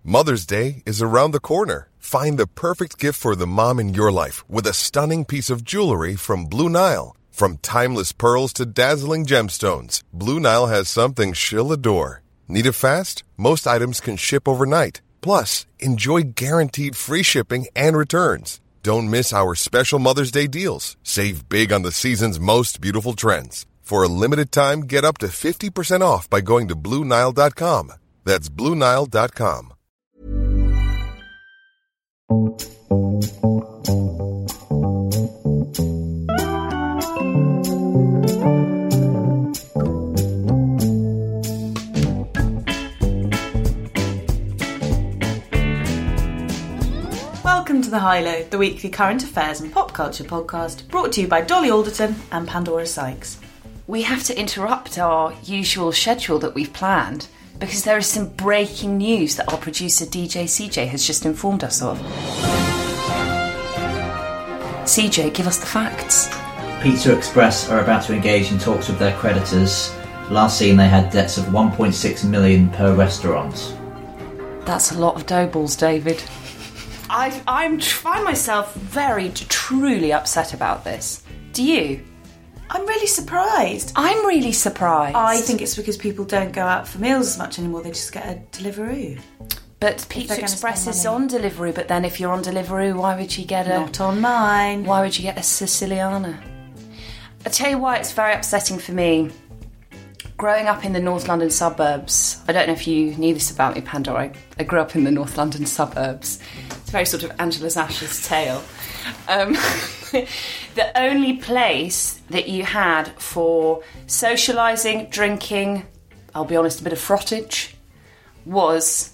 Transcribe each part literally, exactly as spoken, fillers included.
Mother's Day is around the corner. Find the perfect gift for the mom in your life with a stunning piece of jewelry from Blue Nile. From timeless pearls to dazzling gemstones, Blue Nile has something she'll adore. Need it fast? Most items can ship overnight. Plus, enjoy guaranteed free shipping and returns. Don't miss our special Mother's Day deals. Save big on the season's most beautiful trends. For a limited time, get up to fifty percent off by going to Blue Nile dot com. That's Blue Nile dot com. Welcome to The High Low, the weekly current affairs and pop culture podcast, brought to you by Dolly Alderton and Pandora Sykes. We have to interrupt our usual schedule that we've planned because there is some breaking news that our producer D J C J has just informed us of. C J, give us the facts. Pizza Express are about to engage in talks with their creditors. Last seen, they had debts of one point six million per restaurant. That's a lot of dough balls, David. I I'm find myself very truly upset about this. Do you? I'm really surprised. I'm really surprised. I think it's because people don't go out for meals as much anymore. They just get a Deliveroo. But Pizza Express is on Deliveroo, but then if you're on Deliveroo, why would you get a... Not on mine. Why would you get a Siciliana? I'll tell you why it's very upsetting for me. Growing up in the North London suburbs, I don't know if you knew this about me, Pandora, I, I grew up in the North London suburbs. It's very sort of Angela Sash's tale. Um, the only place that you had for socialising, drinking, I'll be honest, a bit of frottage, was...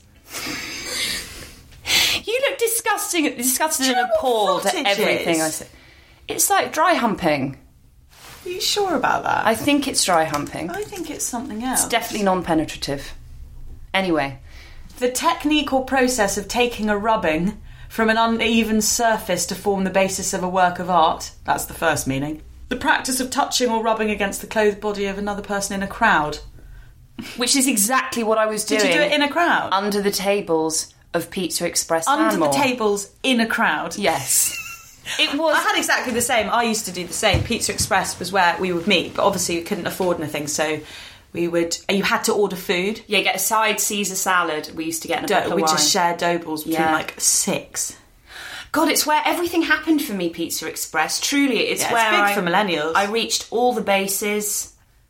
You look disgusting, disgusted and appalled at everything I said. It's like dry humping. Are you sure about that? I think it's dry humping. I think it's something else. It's definitely non-penetrative. Anyway. The technique or process of taking a rubbing from an uneven surface to form the basis of a work of art. That's the first meaning. The practice of touching or rubbing against the clothed body of another person in a crowd. Which is exactly what I was doing. Did you do it in a crowd? Under the tables of Pizza Express Under Stanmore. the tables in a crowd? Yes. It was. I had exactly the same. I used to do the same. Pizza Express was where we would meet, but obviously we couldn't afford anything, so we would. You had to order food. Yeah, get a side Caesar salad. We used to get in a dough, bottle of we wine. just shared dough balls between Yeah. like six. God, it's where everything happened for me, Pizza Express. Truly, it's Yeah, where it's big I, for millennials. I reached all the bases.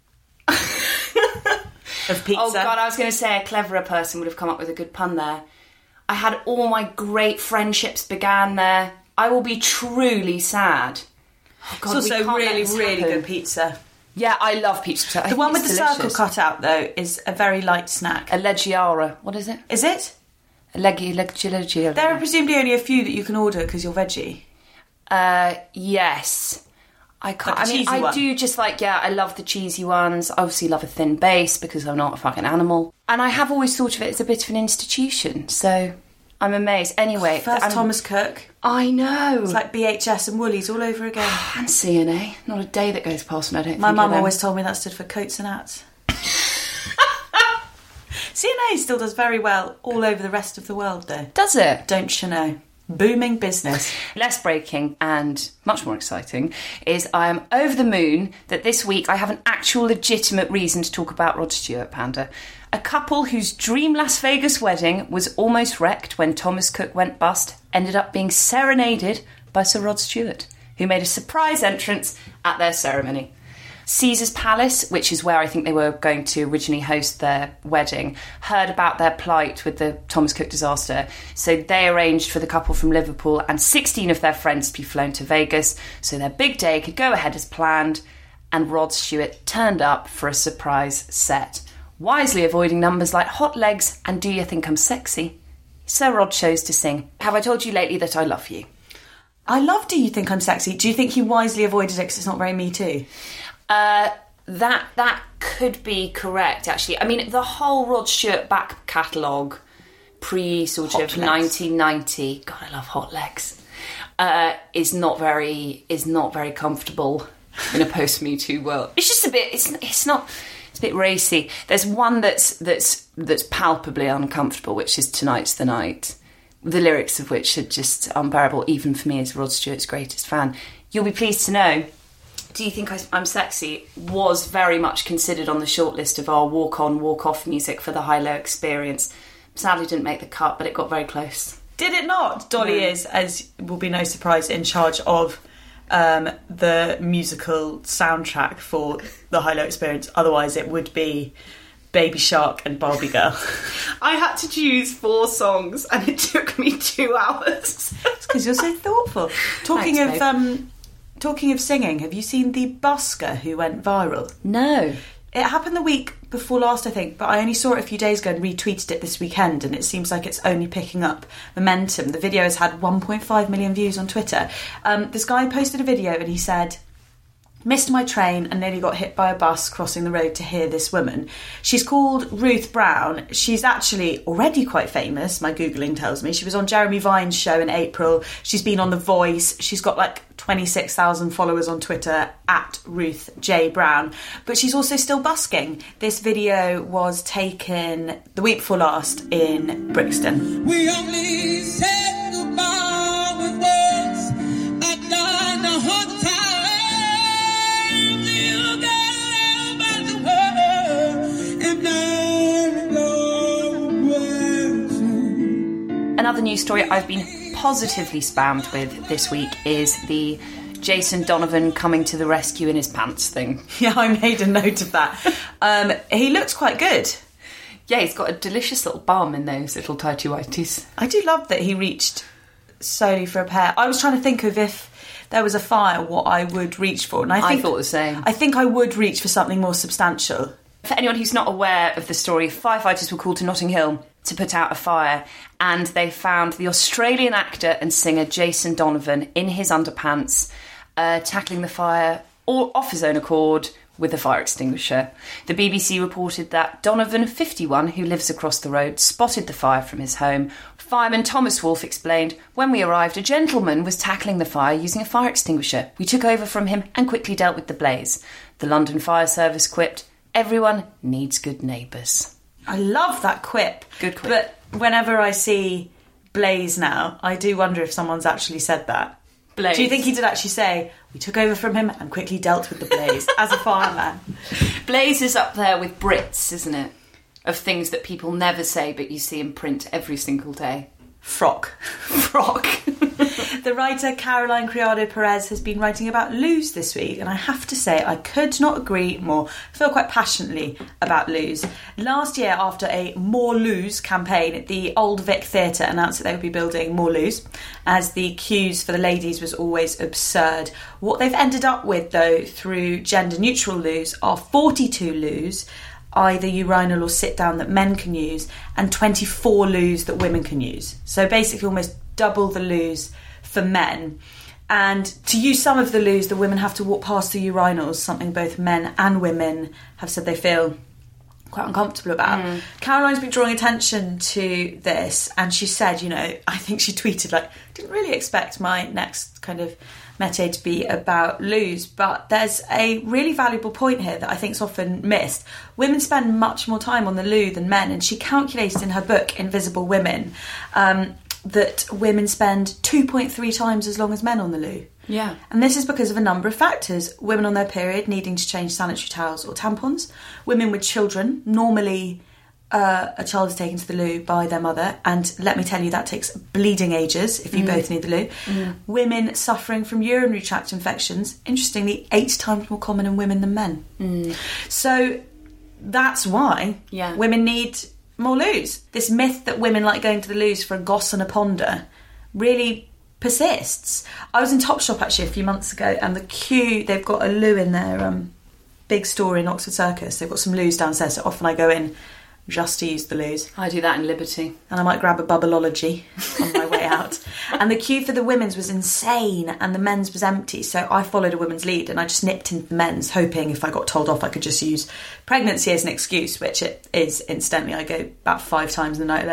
Of pizza. Oh God, I was going to say a cleverer person would have come up with a good pun there. I had all my great friendships began there. I will be truly sad. Oh God, it's we also can't let really, this really happen. good pizza. Yeah, I love pizza. I The think one with the it's circle delicious. cut out, though, is a very light snack. A leggiara. What is it? Is it? A leggy, leggy, leggiara. There are presumably only a few that you can order because you're veggie. Uh, yes. I can't. Like the I mean, cheesy I one. do just like, yeah, I love the cheesy ones. I obviously love a thin base because I'm not a fucking animal. And I have always thought of it as a bit of an institution, so I'm amazed. Anyway. First I'm, Thomas Cook. I know. It's like B H S and Woolies all over again. And C N A. Not a day that goes past when I don't My think mum of them. always told me that stood for coats and hats. C N A still does very well all over the rest of the world, though. Does it? Don't you know? Booming business. Less breaking and much more exciting is I am over the moon that this week I have an actual legitimate reason to talk about Rod Stewart, Panda. A couple whose dream Las Vegas wedding was almost wrecked when Thomas Cook went bust ended up being serenaded by Sir Rod Stewart, who made a surprise entrance at their ceremony. Caesar's Palace, which is where I think they were going to originally host their wedding, heard about their plight with the Thomas Cook disaster, so they arranged for the couple from Liverpool and sixteen of their friends to be flown to Vegas so their big day could go ahead as planned, and Rod Stewart turned up for a surprise set. Wisely avoiding numbers like Hot Legs and Do You Think I'm Sexy, Sir Rod chose to sing Have I Told You Lately That I Love You? I love Do You Think I'm Sexy? Do you think he wisely avoided it because it's not very Me Too? Uh, that that could be correct, actually. I mean, the whole Rod Stewart back catalogue, pre sort Hot of Legs. nineteen ninety. God, I love Hot Legs. Uh, is not very is not very comfortable in a post Me Too world. It's just a bit. It's it's not. It's a bit racy. There's one that's that's that's palpably uncomfortable, which is Tonight's the Night, the lyrics of which are just unbearable, even for me as Rod Stewart's greatest fan. You'll be pleased to know, Do You Think I, I'm Sexy was very much considered on the shortlist of our walk-on, walk-off music for the High-Low Experience. Sadly didn't make the cut, but it got very close. Did it not? Dolly No. is, as will be no surprise, in charge of um, the musical soundtrack for the High-Low Experience. Otherwise it would be Baby Shark and Barbie Girl. I had to choose four songs and it took me two hours. It's because you're so thoughtful. Talking Thanks, of um, talking of singing, have you seen the busker who went viral? No. It happened the week before last, I think, but I only saw it a few days ago and retweeted it this weekend, and it seems like it's only picking up momentum. The video has had one point five million views on Twitter. Um, this guy posted a video and he said, "Missed my train and nearly got hit by a bus crossing the road to hear this woman. She's called Ruth Brown. She's actually already quite famous, my Googling tells me. She was on Jeremy Vine's show in April. She's been on The Voice. She's got like twenty-six thousand followers on Twitter, at Ruth J. Brown. But she's also still busking." This video was taken the week before last in Brixton. We only said goodbye with words. I've done a hundred times. You got about the world, and I know where. Another news story I've been positively spammed with this week is the Jason Donovan coming to the rescue in his pants thing. Yeah, I made a note of that. Um, he looks quite good. Yeah, he's got a delicious little bum in those little tighty whities. I do love that he reached solely for a pair. I was trying to think of if there was a fire, what I would reach for. And I, think, I thought the same. I think I would reach for something more substantial. For anyone who's not aware of the story, firefighters were called to Notting Hill to put out a fire, and they found the Australian actor and singer Jason Donovan in his underpants, uh, tackling the fire or off his own accord with a fire extinguisher. The B B C reported that Donovan, fifty-one, who lives across the road, spotted the fire from his home. Fireman Thomas Wolfe explained, "When we arrived, a gentleman was tackling the fire using a fire extinguisher. We took over from him and quickly dealt with the blaze." The London Fire Service quipped, "Everyone needs good neighbours." I love that quip. Good quip. But whenever I see Blaze now, I do wonder if someone's actually said that. Blaze. Do you think he did actually say, "We took over from him and quickly dealt with the blaze," as a fireman? Blaze is up there with Brits, isn't it? Of things that people never say but you see in print every single day. Frock. Frock. The writer Caroline Criado Perez has been writing about Lose this week, and I have to say I could not agree more. I feel quite passionately about Lose. Last year, after a More Lose campaign, the Old Vic Theatre announced that they would be building more Loos, as the queues for the ladies was always absurd. What they've ended up with, though, through gender-neutral Loos, are forty-two Loos, either urinal or sit-down, that men can use, and twenty-four loos that women can use. So basically almost double the loos for men. And to use some of the loos, the women have to walk past the urinals, something both men and women have said they feel quite uncomfortable about. Mm. Caroline's been drawing attention to this, and she said, you know, I think she tweeted, like, didn't really expect my next kind of métier to be about loos, but there's a really valuable point here that I think is often missed. Women spend much more time on the loo than men, and she calculated in her book Invisible Women um, that women spend two point three times as long as men on the loo. Yeah. And this is because of a number of factors. Women on their period needing to change sanitary towels or tampons. Women with children, normally uh, a child is taken to the loo by their mother, and let me tell you, that takes bleeding ages if you mm. both need the loo. Mm. Women suffering from urinary tract infections, interestingly, eight times more common in women than men. Mm. So that's why yeah. women need more loos. This myth that women like going to the loos for a goss and a ponder really persists. I was in Topshop actually a few months ago, and the queue, they've got a loo in their um, big store in Oxford Circus. They've got some loos downstairs, so often I go in just to use the loos. I do that in Liberty. And I might grab a Bubbleology on my way out. And the queue for the women's was insane, and the men's was empty, so I followed a woman's lead and I just nipped into the men's, hoping if I got told off I could just use pregnancy as an excuse, which it is, incidentally. I go about five times in the night alone.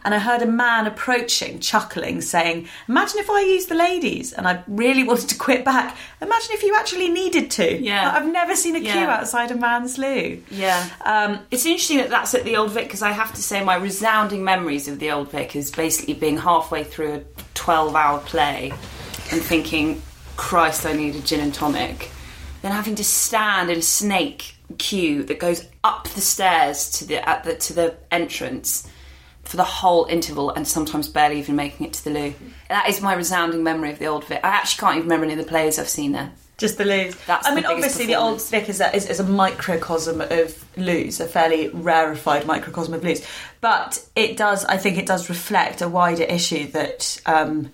and I heard a man approaching, chuckling, saying, imagine if I used the ladies. And I really wanted to quit back. Imagine if you actually needed to. Yeah. Like, I've never seen a queue Yeah. outside a man's loo. Yeah. Um, It's interesting that that's at the Old Vic, because I have to say my resounding memories of the Old Vic is basically being halfway through a twelve-hour play and thinking, Christ, I need a gin and tonic. Then having to stand in a snake queue that goes up the stairs to the at the to the entrance for the whole interval, and sometimes barely even making it to the loo. That is my resounding memory of the Old Vic. I actually can't even remember any of the plays I've seen there. Just the loos. That's I the mean, biggest obviously, the Old performance. Vic is a, is, is a microcosm of loos, a fairly rarefied microcosm of loos. But it does, I think, it does reflect a wider issue that um,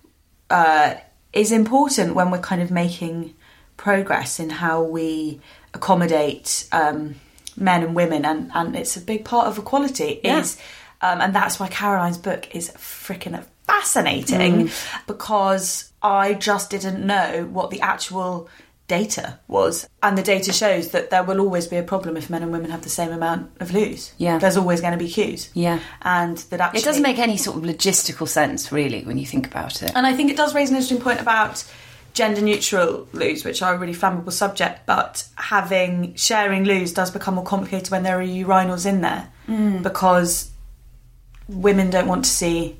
uh, is important when we're kind of making progress in how we accommodate um, men and women, and, and it's a big part of equality. Yeah. Is um, and that's why Caroline's book is freaking fascinating, because I just didn't know what the actual data was, and the data shows that there will always be a problem if men and women have the same amount of loos. Yeah. There's always going to be queues. Yeah. And that actually It doesn't make any sort of logistical sense, really, when you think about it. And I think it does raise an interesting point about gender neutral loos, which are a really flammable subject, but having sharing loos does become more complicated when there are urinals in there, because women don't want to see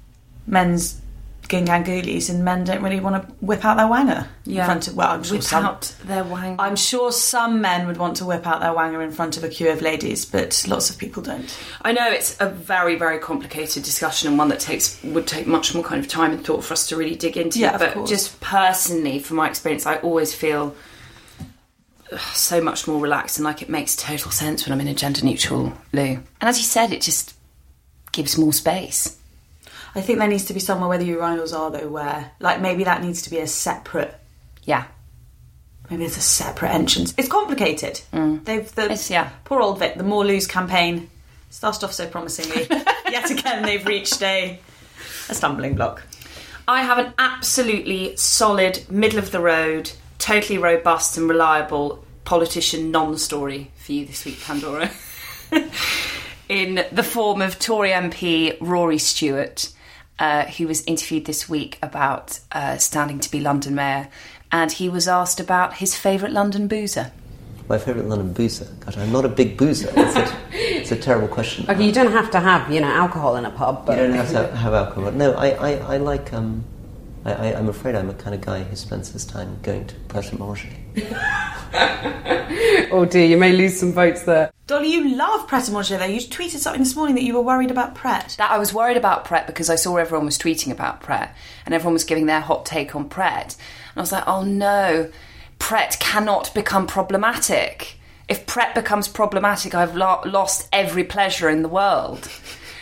men's gingangoolies, and men don't really want to whip out their wanger in front of, well, I'm sure Whip some, out their wang. I'm sure some men would want to whip out their wanger in front of a queue of ladies, but lots of people don't. I know it's a very, very complicated discussion, and one that takes would take much more kind of time and thought for us to really dig into. Yeah, of but course. just personally, from my experience, I always feel ugh, so much more relaxed and like it makes total sense when I'm in a gender neutral loo. And as you said, it just gives more space. I think there needs to be somewhere where the urinals are, though, where, like, maybe that needs to be a separate, Yeah. maybe it's a separate entrance. It's complicated. They've the It's- yeah. poor old Vic, the More Loos campaign started off so promisingly. Yet again, they've reached a a stumbling block. I have an absolutely solid, middle of the road, totally robust and reliable politician non-story for you this week, Pandora. In the form of Tory M P Rory Stewart, uh, who was interviewed this week about uh, standing to be London mayor, and he was asked about his favourite London boozer. My favourite London boozer? God, I'm not a big boozer. It's a, it's a terrible question. Okay, you don't have to have, you know, alcohol in a pub, but You don't have to have alcohol. But no, I, I, I like... Um, I, I, I'm afraid I'm a kind of guy who spends his time going to Pret a Manger. oh dear, you may lose some votes there. Dolly, you love Pret a Manger, though. You tweeted something this morning that you were worried about Pret. That I was worried about Pret because I saw everyone was tweeting about Pret and everyone was giving their hot take on Pret. And I was like, oh no, Pret cannot become problematic. If Pret becomes problematic, I've lo- lost every pleasure in the world.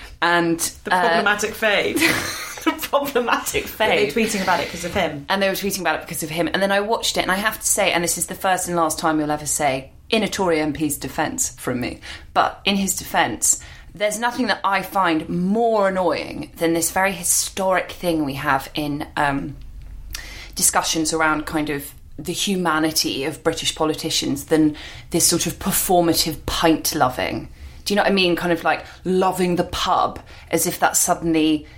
And The problematic fade. the problematic They're fade. tweeting about it because of him. And they were tweeting about it because of him. And then I watched it, and I have to say, and this is the first and last time you'll ever say, in a Tory M P's defence from me, but in his defence, there's nothing that I find more annoying than this very historic thing we have in um, discussions around kind of the humanity of British politicians than this sort of performative pint loving. Do you know what I mean? Kind of like loving the pub as if that suddenly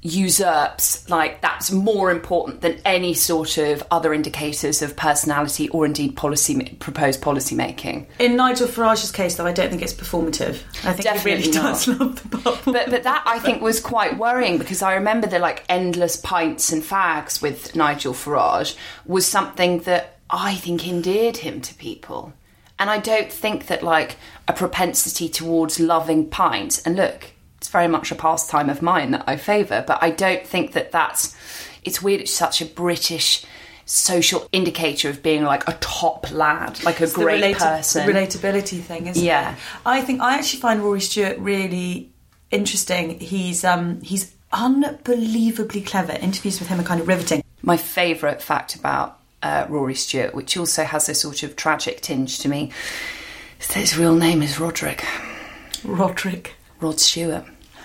usurps, like that's more important than any sort of other indicators of personality or indeed policy proposed policy making. In Nigel Farage's case, though, I don't think it's performative. I think Definitely he really not. does love the pub. But but that I think was quite worrying because I remember the like endless pints and fags with Nigel Farage was something that I think endeared him to people. And I don't think that like a propensity towards loving pints, and look, it's very much a pastime of mine that I favour, but I don't think that that's, it's weird, it's such a British social indicator of being like a top lad, like a It's great the relata- person. The relatability thing, isn't Yeah. it? I think I actually find Rory Stewart really interesting. He's um he's unbelievably clever. Interviews with him are kind of riveting. My favourite fact about uh, Rory Stewart, which also has a sort of tragic tinge to me, is that his real name is Roderick. Roderick. Rod Stewart.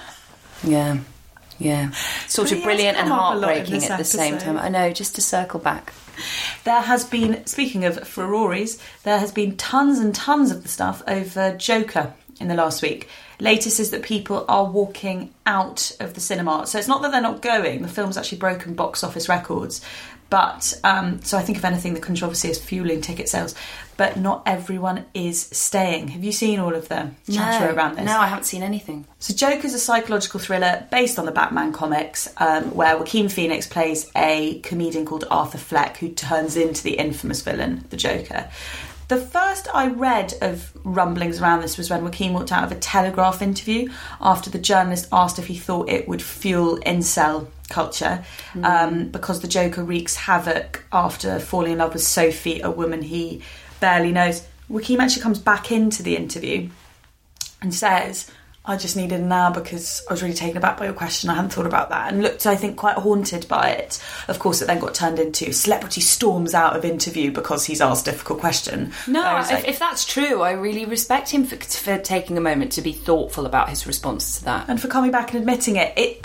Yeah, yeah. Sort But of he has brilliant and come up a lot in heartbreaking this at the same episode. time. I know, just to circle back. There has been, speaking of Ferraris, there has been tons and tons of the stuff over Joker in the last week. latest is that people are walking out of the cinema. So it's not that they're not going. The film's actually broken box office records. But, um, so I think if anything, the controversy is fueling ticket sales. But not everyone is staying. Have you seen all of the chatter no, around this? No, I haven't seen anything. So Joker's a psychological thriller based on the Batman comics, um, where Joaquin Phoenix plays a comedian called Arthur Fleck, who turns into the infamous villain, the Joker. The first I read of rumblings around this was when Joaquin walked out of a Telegraph interview after the journalist asked if he thought it would fuel incel culture, mm. um, because the Joker wreaks havoc after falling in love with Sophie, a woman he barely knows. Joaquin actually comes back into the interview and says, I just needed an hour because I was really taken aback by your question. I hadn't thought about that, and looked, I think, quite haunted by it. Of course, it then got turned into celebrity storms out of interview because he's asked a difficult question. No, if, like, if that's true, I really respect him for, for taking a moment to be thoughtful about his response to that. And for coming back and admitting it. It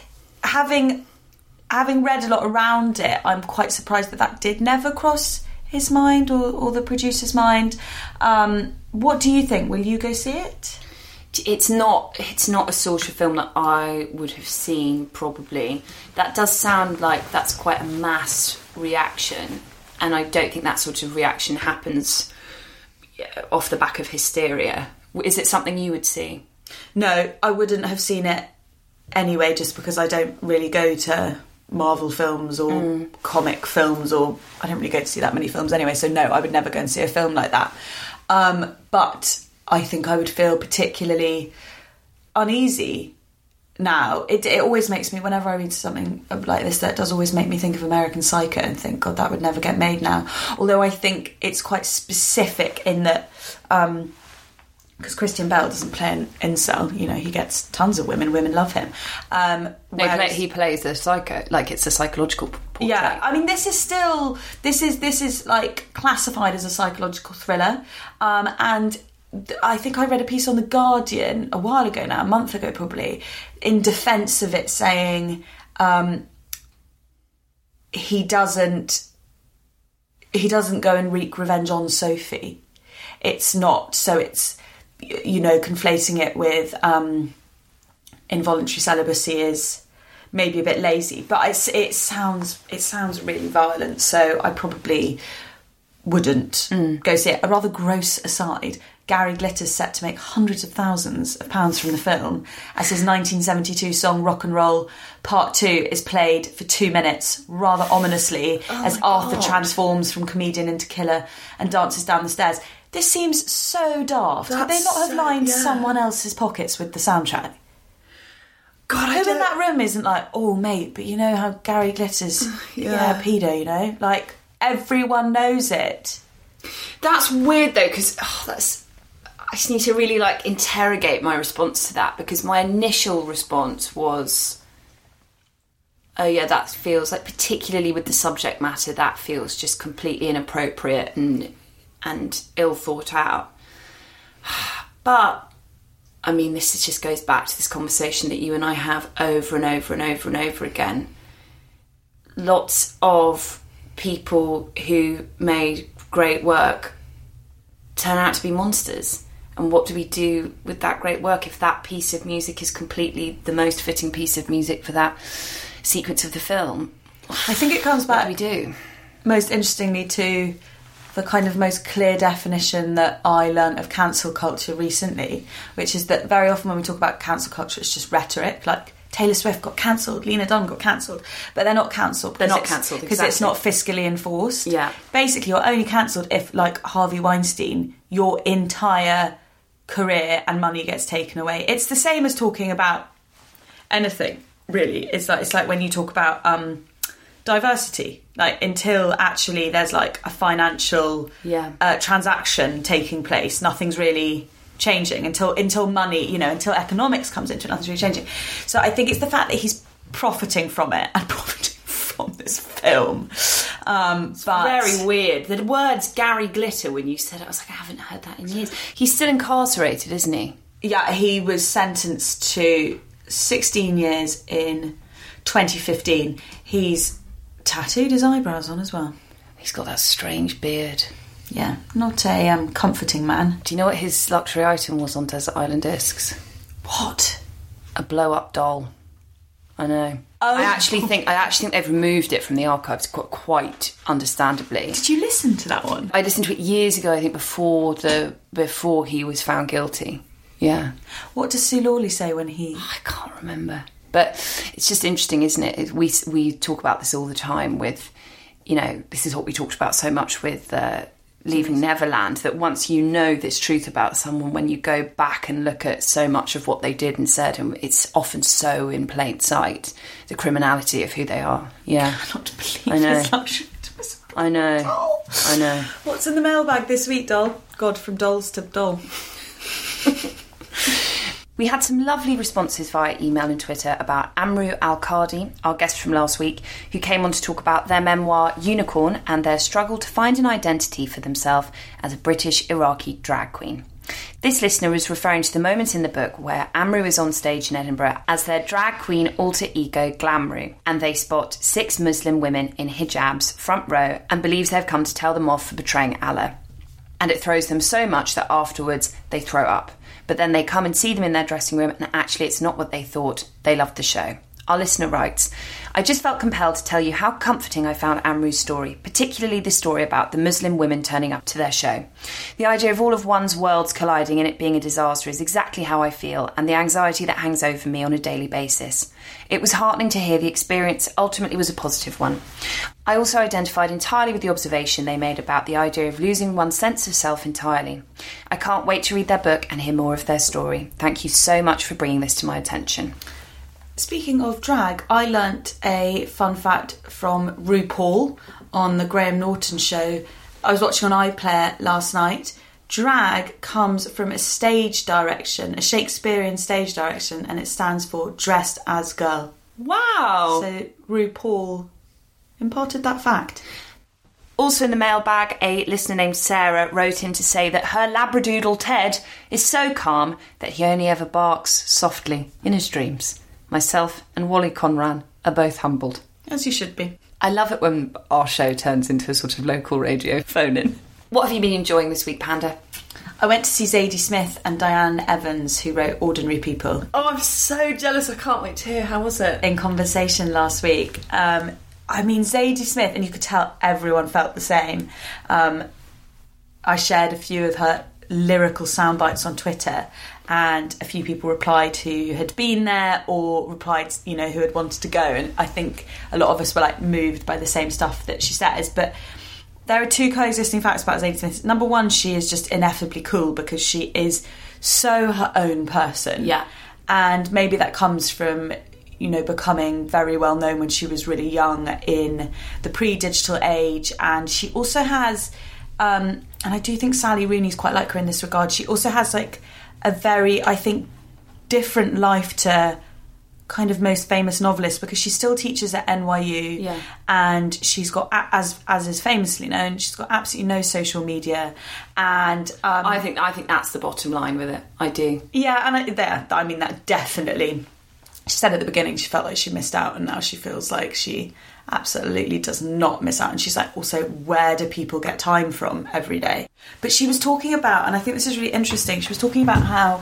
having having read a lot around it, I'm quite surprised that that did never cross his mind or, or the producer's mind. Um, what do you think? Will you go see it? It's not it's not a sort of film that I would have seen, probably. That does sound like that's quite a mass reaction, and I don't think that sort of reaction happens off the back of hysteria. Is it something you would see? No, I wouldn't have seen it anyway, just because I don't really go to Marvel films or mm. comic films, or I don't really go to see that many films anyway, so no, I would never go and see a film like that. Um, but I think I would feel particularly uneasy now. It, it always makes me, whenever I read something like this, that does always make me think of American Psycho and think, God, that would never get made now. Although I think it's quite specific in that, um, because Christian Bale doesn't play an incel, you know, he gets tons of women, women love him. Um, no, whereas, he plays a psycho, like it's a psychological portrait. Yeah, I mean, this is still, this is, this is like classified as a psychological thriller, um, and I think I read a piece on The Guardian a while ago now, a month ago probably, in defence of it, saying um, he doesn't he doesn't go and wreak revenge on Sophie. It's not, so it's, you know, conflating it with um, involuntary celibacy is maybe a bit lazy, but it's, it sounds it sounds really violent, so I probably wouldn't mm. go see it. A rather gross aside, Gary Glitter's set to make hundreds of thousands of pounds from the film, as his nineteen seventy-two song Rock and Roll Part two is played for two minutes, rather ominously, oh as Arthur God. transforms from comedian into killer and dances down the stairs. This seems so daft. That's Could they not have so, lined yeah. someone else's pockets with the soundtrack? God, Who I in that room isn't like, oh, mate, but you know how Gary Glitter's, yeah, yeah pedo, you know? Like, everyone knows it. That's weird, though, because oh, that's... I just need to really, like, interrogate my response to that, because my initial response was, oh, yeah, that feels like, particularly with the subject matter, that feels just completely inappropriate and and ill thought out. But, I mean, this just goes back to this conversation that you and I have over and over and over and over again. Lots of people who made great work turn out to be monsters. And what do we do with that great work if that piece of music is completely the most fitting piece of music for that sequence of the film? I think it comes back, what do we do? most interestingly, to the kind of most clear definition that I learnt of cancel culture recently, which is that very often when we talk about cancel culture, it's just rhetoric, like Taylor Swift got cancelled, Lena Dunham got cancelled, but they're not cancelled. They're not cancelled, because exactly. it's not fiscally enforced. Yeah. Basically, you're only cancelled if, like Harvey Weinstein, your entire career and money gets taken away. It's the same as talking about anything, really. It's like it's like when you talk about um, diversity, like until actually there's like a financial yeah. uh, transaction taking place, nothing's really changing until until money, you know, until economics comes into it, nothing's really changing. So I think it's the fact that he's profiting from it and profiting from this film. Um, it's but very weird. The words Gary Glitter, when you said it, I was like, I haven't heard that in years. He's still incarcerated, isn't he? Yeah, he was sentenced to sixteen years in twenty fifteen. He's tattooed his eyebrows on as well. He's got that strange beard. Yeah, not a um, comforting man. Do you know what his luxury item was on Desert Island Discs? What? A blow-up doll. I know. Oh. I actually think I actually think they've removed it from the archives quite, quite understandably. Did you listen to that one? I listened to it years ago, I think, before the before he was found guilty. Yeah. What does Sue Lawley say when he... I can't remember. But it's just interesting, isn't it? We we talk about this all the time with, you know, this is what we talked about so much with uh, Leaving Neverland, that once you know this truth about someone, when you go back and look at so much of what they did and said, and it's often so in plain sight, the criminality of who they are. Yeah. I cannot believe I know. his luxury to his I know. doll. I know. What's in the mailbag this week, doll? God, from dolls to doll. We had some lovely responses via email and Twitter about Amru Al-Qadi, our guest from last week, who came on to talk about their memoir Unicorn and their struggle to find an identity for themselves as a British Iraqi drag queen. This listener is referring to the moment in the book where Amru is on stage in Edinburgh as their drag queen alter ego Glamru, and they spot six Muslim women in hijabs front row and believes they've come to tell them off for betraying Allah. And it throws them so much that afterwards they throw up. But then they come and see them in their dressing room, and actually it's not what they thought. They loved the show. Our listener writes, I just felt compelled to tell you how comforting I found Amru's story, particularly the story about the Muslim women turning up to their show. The idea of all of one's worlds colliding and it being a disaster is exactly how I feel, and the anxiety that hangs over me on a daily basis. It was heartening to hear the experience ultimately was a positive one. I also identified entirely with the observation they made about the idea of losing one's sense of self entirely. I can't wait to read their book and hear more of their story. Thank you so much for bringing this to my attention. Speaking of drag, I learnt a fun fact from RuPaul on the Graham Norton show. I was watching on iPlayer last night. Drag comes from a stage direction, a Shakespearean stage direction, and it stands for dressed as girl. Wow! So RuPaul imparted that fact. Also in the mailbag, a listener named Sarah wrote in to say that her Labradoodle Ted is so calm that he only ever barks softly in his dreams. Myself and Wally Conran are both humbled. As you should be. I love it when our show turns into a sort of local radio phone-in. What have you been enjoying this week, Panda? I went to see Zadie Smith and Diane Evans, who wrote Ordinary People. Oh, I'm so jealous. I can't wait to hear. How was it? In conversation last week. Um, I mean, Zadie Smith, and you could tell everyone felt the same. Um, I shared a few of her lyrical sound bites on Twitter, and a few people replied who had been there or replied, you know, who had wanted to go. And I think a lot of us were like moved by the same stuff that she says. But there are two coexisting facts about Zadie Smith. Number one, she is just ineffably cool because she is so her own person. Yeah. And maybe that comes from, you know, becoming very well known when she was really young in the pre-digital age. And she also has, um, and I do think Sally Rooney's quite like her in this regard, she also has like a very, I think, different life to kind of most famous novelists, because she still teaches at N Y U, yeah. and she's got, as as is famously known, she's got absolutely no social media, and um, I think I think that's the bottom line with it. I do. Yeah, and I, there, I mean that definitely. She said at the beginning she felt like she missed out, and now she feels like she absolutely does not miss out. And she's like, also, where do people get time from every day? But she was talking about, and I think this is really interesting, she was talking about how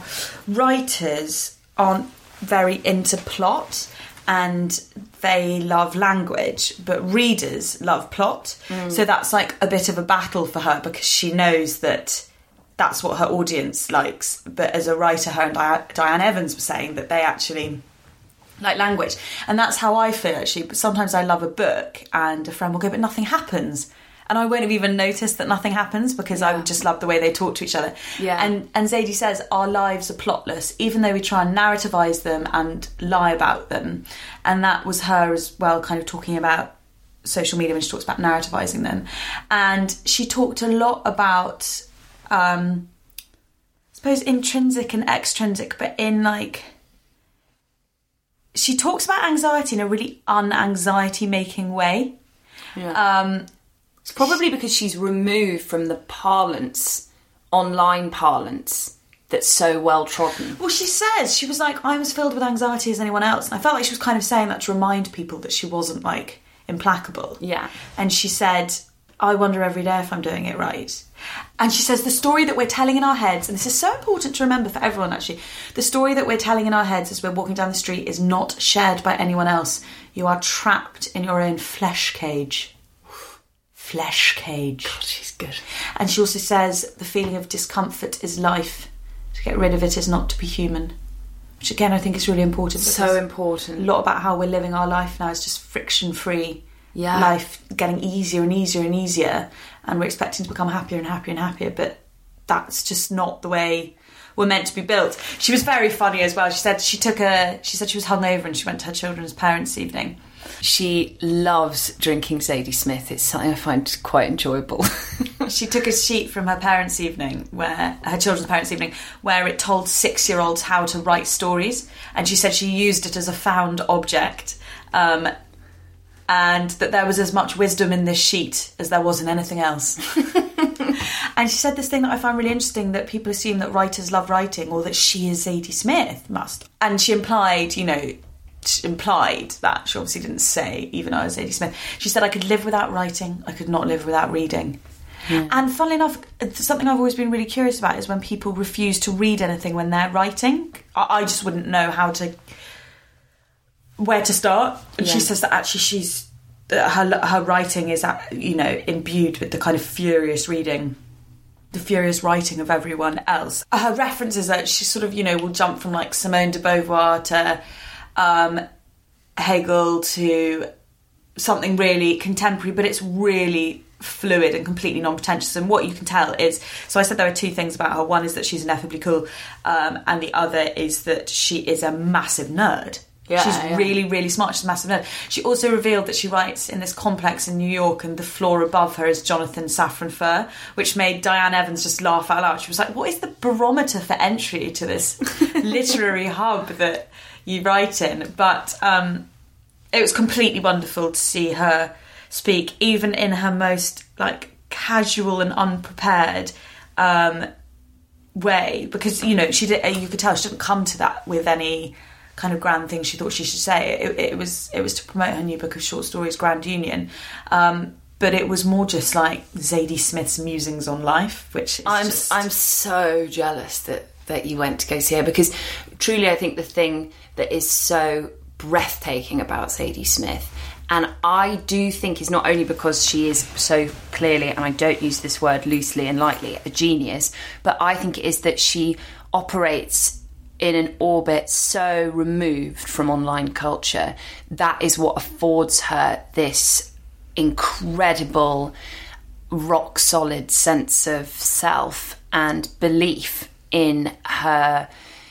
writers aren't very into plot and they love language, but readers love plot. Mm. So that's like a bit of a battle for her, because she knows that that's what her audience likes. But as a writer, her and Di- Diane Evans were saying that they actually like language. And that's how I feel, actually. But sometimes I love a book and a friend will go, but nothing happens. And I won't have even noticed that nothing happens, because yeah. I would just love the way they talk to each other. Yeah. And and Zadie says our lives are plotless, even though we try and narrativise them and lie about them. And that was her as well, kind of talking about social media when she talks about narrativising them. And she talked a lot about, um, I suppose, intrinsic and extrinsic, but in like... She talks about anxiety in a really un-anxiety-making way. Yeah. Um, It's probably because she's removed from the parlance, online parlance, that's so well trodden. well, she says, she was like, I'm as filled with anxiety as anyone else. And I felt like she was kind of saying that to remind people that she wasn't, like, implacable. Yeah. And she said, I wonder every day if I'm doing it right. And she says the story that we're telling in our heads, and this is so important to remember for everyone actually, the story that we're telling in our heads as we're walking down the street is not shared by anyone else. You are trapped in your own flesh cage. Flesh cage. God, she's good. And she also says the feeling of discomfort is life. To get rid of it is not to be human. Which again I think is really important. So important. A lot about how we're living our life now is just friction-free. Yeah. Life getting easier and easier and easier, and we're expecting to become happier and happier and happier, but that's just not the way we're meant to be built. She was very funny as well. She said she took a she said she was hungover and she went to her children's parents' evening. She loves drinking Zadie Smith. It's something I find quite enjoyable. She took a sheet from her parents' evening, where her children's parents' evening, where it told six-year-olds how to write stories, and she said she used it as a found object. Um, and that there was as much wisdom in this sheet as there was in anything else. And she said this thing that I find really interesting, that people assume that writers love writing, or that she is Zadie Smith, must. And she implied, you know, she implied that, she obviously didn't say, even I was Zadie Smith. She said, I could live without writing, I could not live without reading. Mm. And funnily enough, something I've always been really curious about is when people refuse to read anything when they're writing. I, I just wouldn't know how to... where to start. And yeah. She says that actually she's uh, her her writing is, uh, you know, imbued with the kind of furious reading, the furious writing of everyone else. Her references are, she sort of, you know, will jump from like Simone de Beauvoir to um, Hegel to something really contemporary, but it's really fluid and completely non-pretentious. And what you can tell is, so I said there are two things about her. One is that she's ineffably cool, um, and the other is that she is a massive nerd. Yeah, she's yeah. really, really smart. She's a massive nerd. She also revealed that she writes in this complex in New York, and the floor above her is Jonathan Safran Foer, which made Diane Evans just laugh out loud. She was like, what is the barometer for entry to this literary hub that you write in? But um, it was completely wonderful to see her speak, even in her most like casual and unprepared um, way, because, you know, she did, you could tell she didn't come to that with any kind of grand thing she thought she should say. It, it was it was to promote her new book of short stories, Grand Union, um, but it was more just like Zadie Smith's musings on life, which is I'm just... I'm so jealous that that you went to go see her, because truly I think the thing that is so breathtaking about Zadie Smith, and I do think is not only because she is so clearly, and I don't use this word loosely and lightly, a genius, but I think it is that she operates in an orbit so removed from online culture. That is what affords her this incredible, rock solid sense of self and belief in her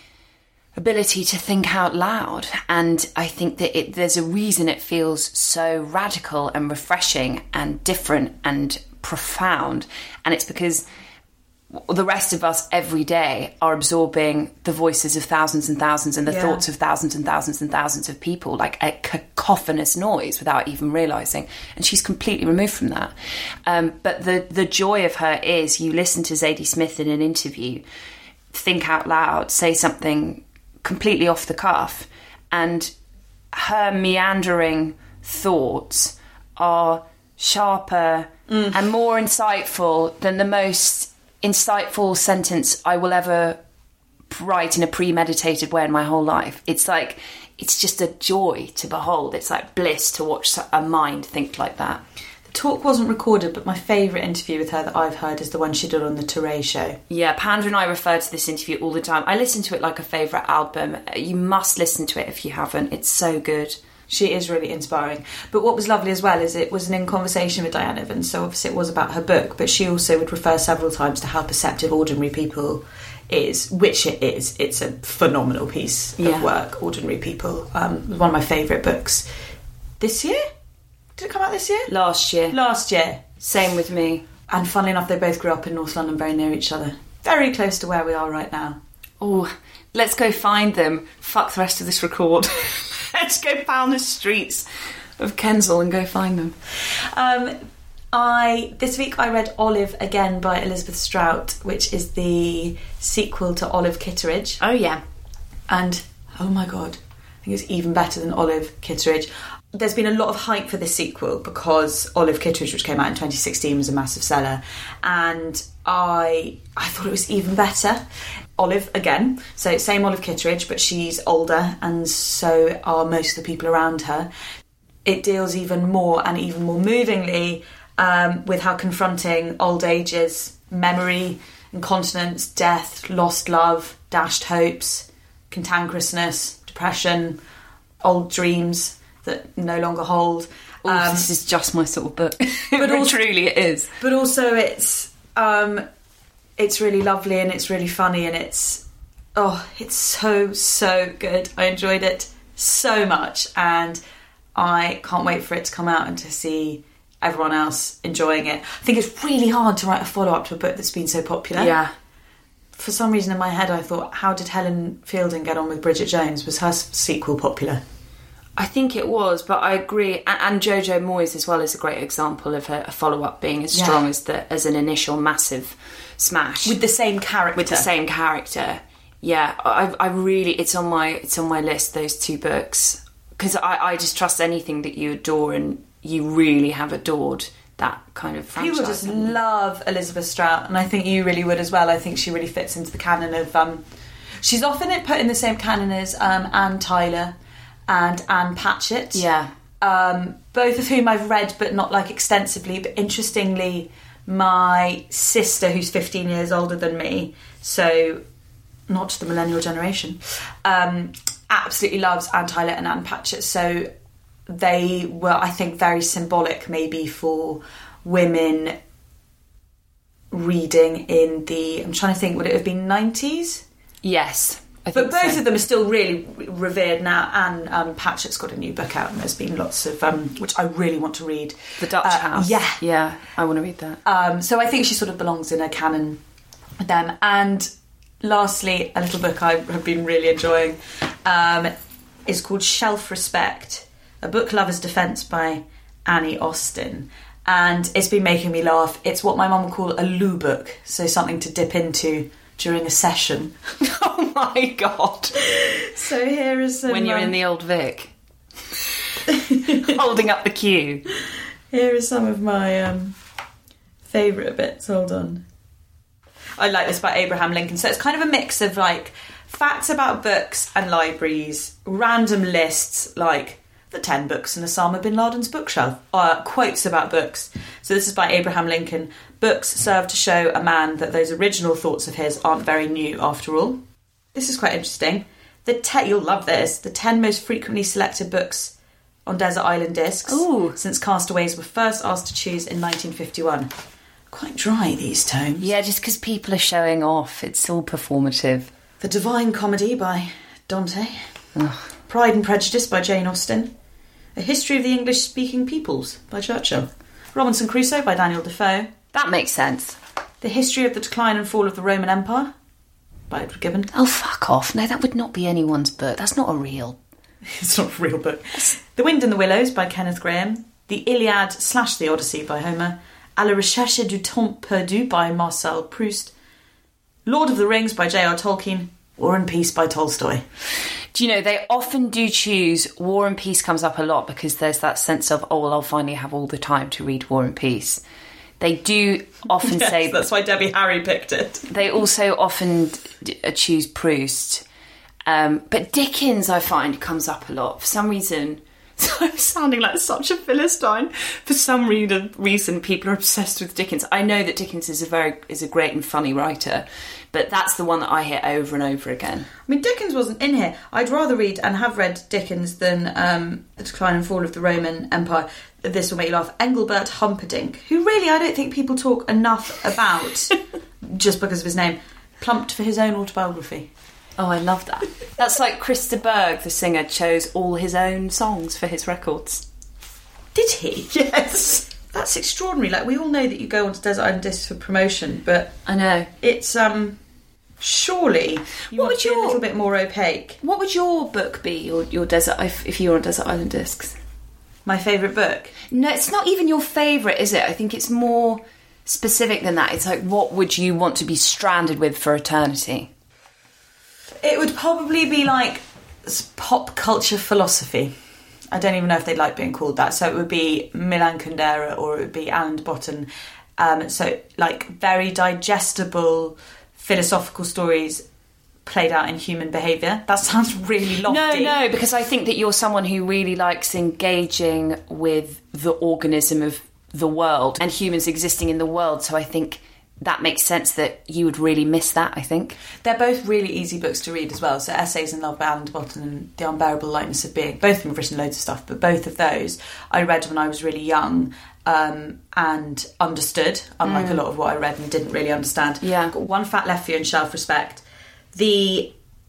ability to think out loud. And I think that it, there's a reason it feels so radical and refreshing and different and profound, and it's because the rest of us every day are absorbing the voices of thousands and thousands and the yeah. thoughts of thousands and thousands and thousands of people, like a cacophonous noise, without even realising. And she's completely removed from that. Um, but the, the joy of her is, you listen to Zadie Smith in an interview, think out loud, say something completely off the cuff, and her meandering thoughts are sharper mm. and more insightful than the most insightful sentence I will ever write in a premeditated way in my whole life. It's like, it's just a joy to behold. It's like bliss to watch a mind think like that. The talk wasn't recorded, but my favourite interview with her that I've heard is the one she did on the Touré show. Yeah, Panda and I refer to this interview all the time. I listen to it like a favourite album. You must listen to it if you haven't. It's so good. She is really inspiring. But what was lovely as well is it was an in conversation with Diane Evans, so obviously it was about her book, but she also would refer several times to how perceptive Ordinary People is, which it is. It's a phenomenal piece yeah. of work, Ordinary People. Um, it was one of my favourite books. This year? Did it come out this year? Last year. Last year. Same with me. And funnily enough, they both grew up in North London, very near each other. Very close to where we are right now. Oh, let's go find them. Fuck the rest of this record. Let's go pound the streets of Kensal and go find them. Um, I this week I read Olive again by Elizabeth Strout, which is the sequel to Olive Kitteridge. Oh yeah, and oh my god, I think it's even better than Olive Kitteridge. There's been a lot of hype for this sequel because Olive Kitteridge, which came out in twenty sixteen, was a massive seller, and I I thought it was even better. Olive, again, so same Olive Kitteridge, but she's older, and so are most of the people around her. It deals even more and even more movingly um, with how confronting old age is, memory, incontinence, death, lost love, dashed hopes, cantankerousness, depression, old dreams that no longer hold. Oh, Um, this is just my sort of book. but also, truly it is. But also it's um, it's really lovely and it's really funny and it's oh, it's so so good. I enjoyed it so much and I can't wait for it to come out and to see everyone else enjoying it. I think it's really hard to write a follow-up to a book that's been so popular. Yeah. For some reason in my head I thought, how did Helen Fielding get on with Bridget Jones? Was her s- sequel popular? I think it was, but I agree. And, and Jojo Moyes as well is a great example of a, a follow-up being as Yeah. strong as the as an initial massive smash With the same character. with the same character. Yeah, I, I really it's on my it's on my list. Those two books because I, I just trust anything that you adore and you really have adored that kind of franchise. People just love Elizabeth Strout, and I think you really would as well. I think she really fits into the canon of. Um, she's often put in the same canon as um, Anne Tyler and Anne Patchett. Yeah. Um, both of whom I've read, but not like extensively. But interestingly, my sister, who's fifteen years older than me, so not the millennial generation, um, absolutely loves Anne Tyler and Anne Patchett. So they were, I think, very symbolic maybe for women reading in the, I'm trying to think, would it have been nineties? Yes. I But think both so. of them are still really revered now, and um, Patchett's got a new book out, and there's been lots of, um, which I really want to read. The Dutch Uh, House. Yeah. Yeah, I want to read that. Um, so I think she sort of belongs in a canon with them. And lastly, a little book I have been really enjoying um, is called Shelf Respect, a book lover's defence by Annie Austen. And it's been making me laugh. It's what my mum would call a loo book, so something to dip into during a session. Oh my god. So here is some, When you're um, in the old Vic. Holding up the queue. Here are some of my um, favourite bits. Hold on. I like this by Abraham Lincoln. So it's kind of a mix of like facts about books and libraries, random lists like the ten books in Osama bin Laden's bookshelf, uh, quotes about books. So this is by Abraham Lincoln. Books serve to show a man that those original thoughts of his aren't very new after all. This is quite interesting. The te- You'll love this. The ten most frequently selected books on Desert Island Discs Ooh. since castaways were first asked to choose in nineteen fifty-one. Quite dry, these tomes. Yeah, just because people are showing off. It's all performative. The Divine Comedy by Dante. Pride and Prejudice by Jane Austen. A History of the English-Speaking Peoples by Churchill. Robinson Crusoe by Daniel Defoe. That makes sense. The History of the Decline and Fall of the Roman Empire by Edward Gibbon. Oh, fuck off. No, that would not be anyone's book. That's not a real... It's not a real book. The Wind and the Willows by Kenneth Grahame. The Iliad slash the Odyssey by Homer. À la recherche du temps perdu by Marcel Proust. Lord of the Rings by J R Tolkien. War and Peace by Tolstoy. Do you know, they often do choose... War and Peace comes up a lot because there's that sense of, oh, well, I'll finally have all the time to read War and Peace. They do often Yes, say... that's why Debbie Harry picked it. They also often d- uh, choose Proust. Um, but Dickens, I find, comes up a lot. For some reason... I'm sounding like such a Philistine. For some reason, reason, people are obsessed with Dickens. I know that Dickens is a very is a great and funny writer, but that's the one that I hear over and over again. I mean, Dickens wasn't in here. I'd rather read and have read Dickens than um, The Decline and Fall of the Roman Empire. This will make you laugh. Engelbert Humperdinck, who really I don't think people talk enough about just because of his name, plumped for his own autobiography. Oh, I love that. That's like Chris de Burgh, the singer, chose all his own songs for his records. Did he? Yes. That's extraordinary. Like, we all know that you go onto Desert Island Discs for promotion, but I know. it's, um... surely you What want would to be your- a little bit more opaque. What would your book be, your, your desert, if, if you were on Desert Island Discs? My favourite book? No, it's not even your favourite, is it? I think it's more specific than that. It's like, what would you want to be stranded with for eternity? It would probably be like pop culture philosophy. I don't even know if they'd like being called that. So it would be Milan Kundera or it would be Alan de Botton. Um, so like very digestible philosophical stories played out in human behaviour. That sounds really lofty. No, no, because I think that you're someone who really likes engaging with the organism of the world and humans existing in the world. So I think that makes sense that you would really miss that, I think. They're both really easy books to read as well. So Essays in Love by Alan de Botton and The Unbearable Lightness of Being. Both of them have written loads of stuff, but both of those I read when I was really young um, and understood, unlike mm. a lot of what I read and didn't really understand. Yeah. Got one fat left for you in Self-Respect. The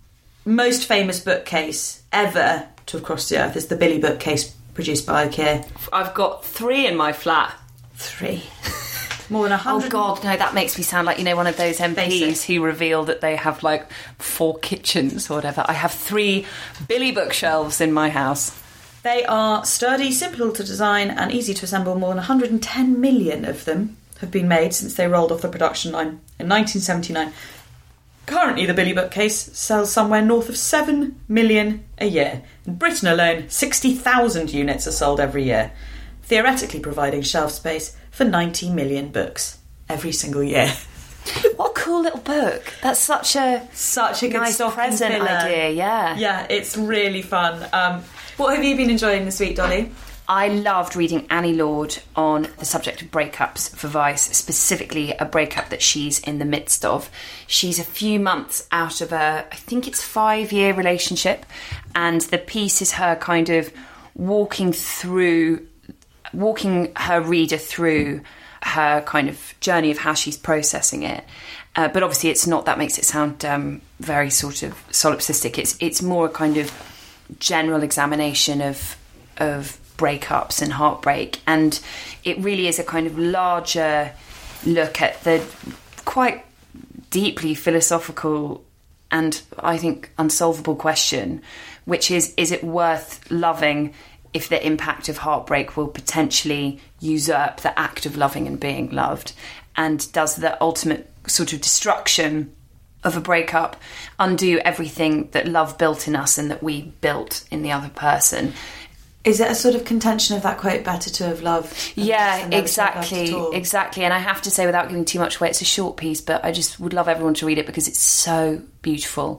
most famous bookcase ever to have crossed the earth is the Billy bookcase produced by IKEA. I've got three in my flat. Three. More than a hundred. Oh God, no! That makes me sound like, you know, one of those M Ps Basic. who reveal that they have like four kitchens or whatever. I have three Billy bookshelves in my house. They are sturdy, simple to design, and easy to assemble. More than one hundred ten million of them have been made since they rolled off the production line in nineteen seventy-nine. Currently, the Billy bookcase sells somewhere north of seven million a year. In Britain alone, sixty thousand units are sold every year, theoretically providing shelf space for ninety million books every single year. What a cool little book. That's such a Such a good nice stocking present filler. idea, yeah. Yeah, it's really fun. Um, what have you been enjoying this week, Dolly? I loved reading Annie Lord on the subject of breakups for Vice, specifically a breakup that she's in the midst of. She's a few months out of a, I think it's five-year relationship, and the piece is her kind of walking through, walking her reader through her kind of journey of how she's processing it. Uh, but obviously it's not, that makes it sound um, very sort of solipsistic. It's it's more a kind of general examination of of breakups and heartbreak, and it really is a kind of larger look at the quite deeply philosophical and I think unsolvable question, which is, is it worth loving if the impact of heartbreak will potentially usurp the act of loving and being loved? And does the ultimate sort of destruction of a breakup undo everything that love built in us and that we built in the other person? Is it a sort of contention of that quote, better to have loved? Yeah, exactly, exactly. And I have to say, without giving too much away, it's a short piece, but I just would love everyone to read it because it's so beautiful.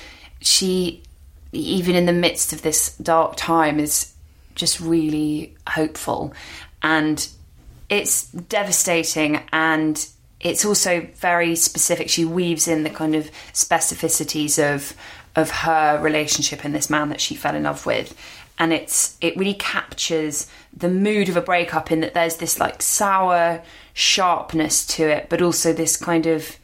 She, even in the midst of this dark time, is just really hopeful, and it's devastating, and it's also very specific. She weaves in the kind of specificities of of her relationship and this man that she fell in love with. And it's it really captures the mood of a breakup in that there's this like sour sharpness to it, but also this kind of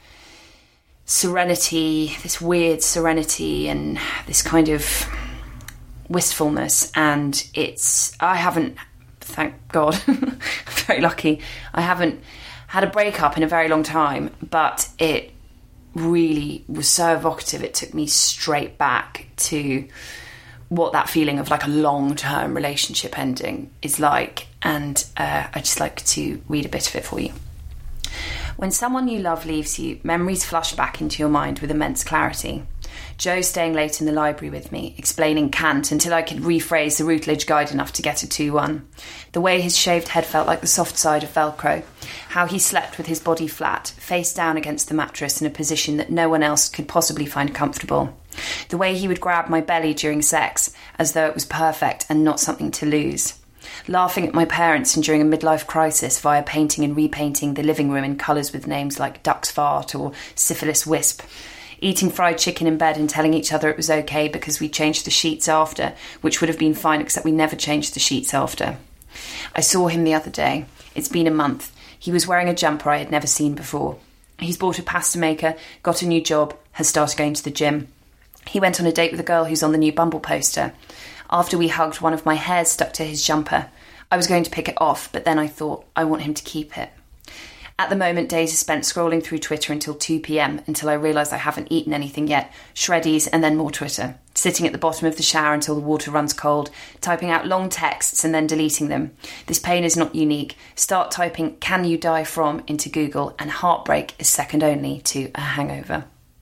serenity, this weird serenity and this kind of wistfulness. And it's, I haven't, thank God, I'm very lucky, I haven't had a breakup in a very long time, but it really was so evocative. It took me straight back to what that feeling of like a long-term relationship ending is like, and uh, I'd just like to read a bit of it for you. When someone you love leaves you, memories flush back into your mind with immense clarity. Joe staying late in the library with me, explaining Kant until I could rephrase the Routledge guide enough to get a two one. The way his shaved head felt like the soft side of Velcro. How he slept with his body flat, face down against the mattress in a position that no one else could possibly find comfortable. The way he would grab my belly during sex, as though it was perfect and not something to lose. Laughing at my parents and during a midlife crisis via painting and repainting the living room in colours with names like Duck's Fart or Syphilis Wisp. Eating fried chicken in bed and telling each other it was okay because we changed the sheets after, which would have been fine except we never changed the sheets after. I saw him the other day. It's been a month. He was wearing a jumper I had never seen before. He's bought a pasta maker, got a new job, has started going to the gym. He went on a date with a girl who's on the new Bumble poster. After we hugged, one of my hairs stuck to his jumper. I was going to pick it off, but then I thought, I want him to keep it. At the moment, days are spent scrolling through Twitter until two p.m, until I realise I haven't eaten anything yet. Shreddies and then more Twitter. Sitting at the bottom of the shower until the water runs cold, typing out long texts and then deleting them. This pain is not unique. Start typing "can you die from" into Google and heartbreak is second only to a hangover.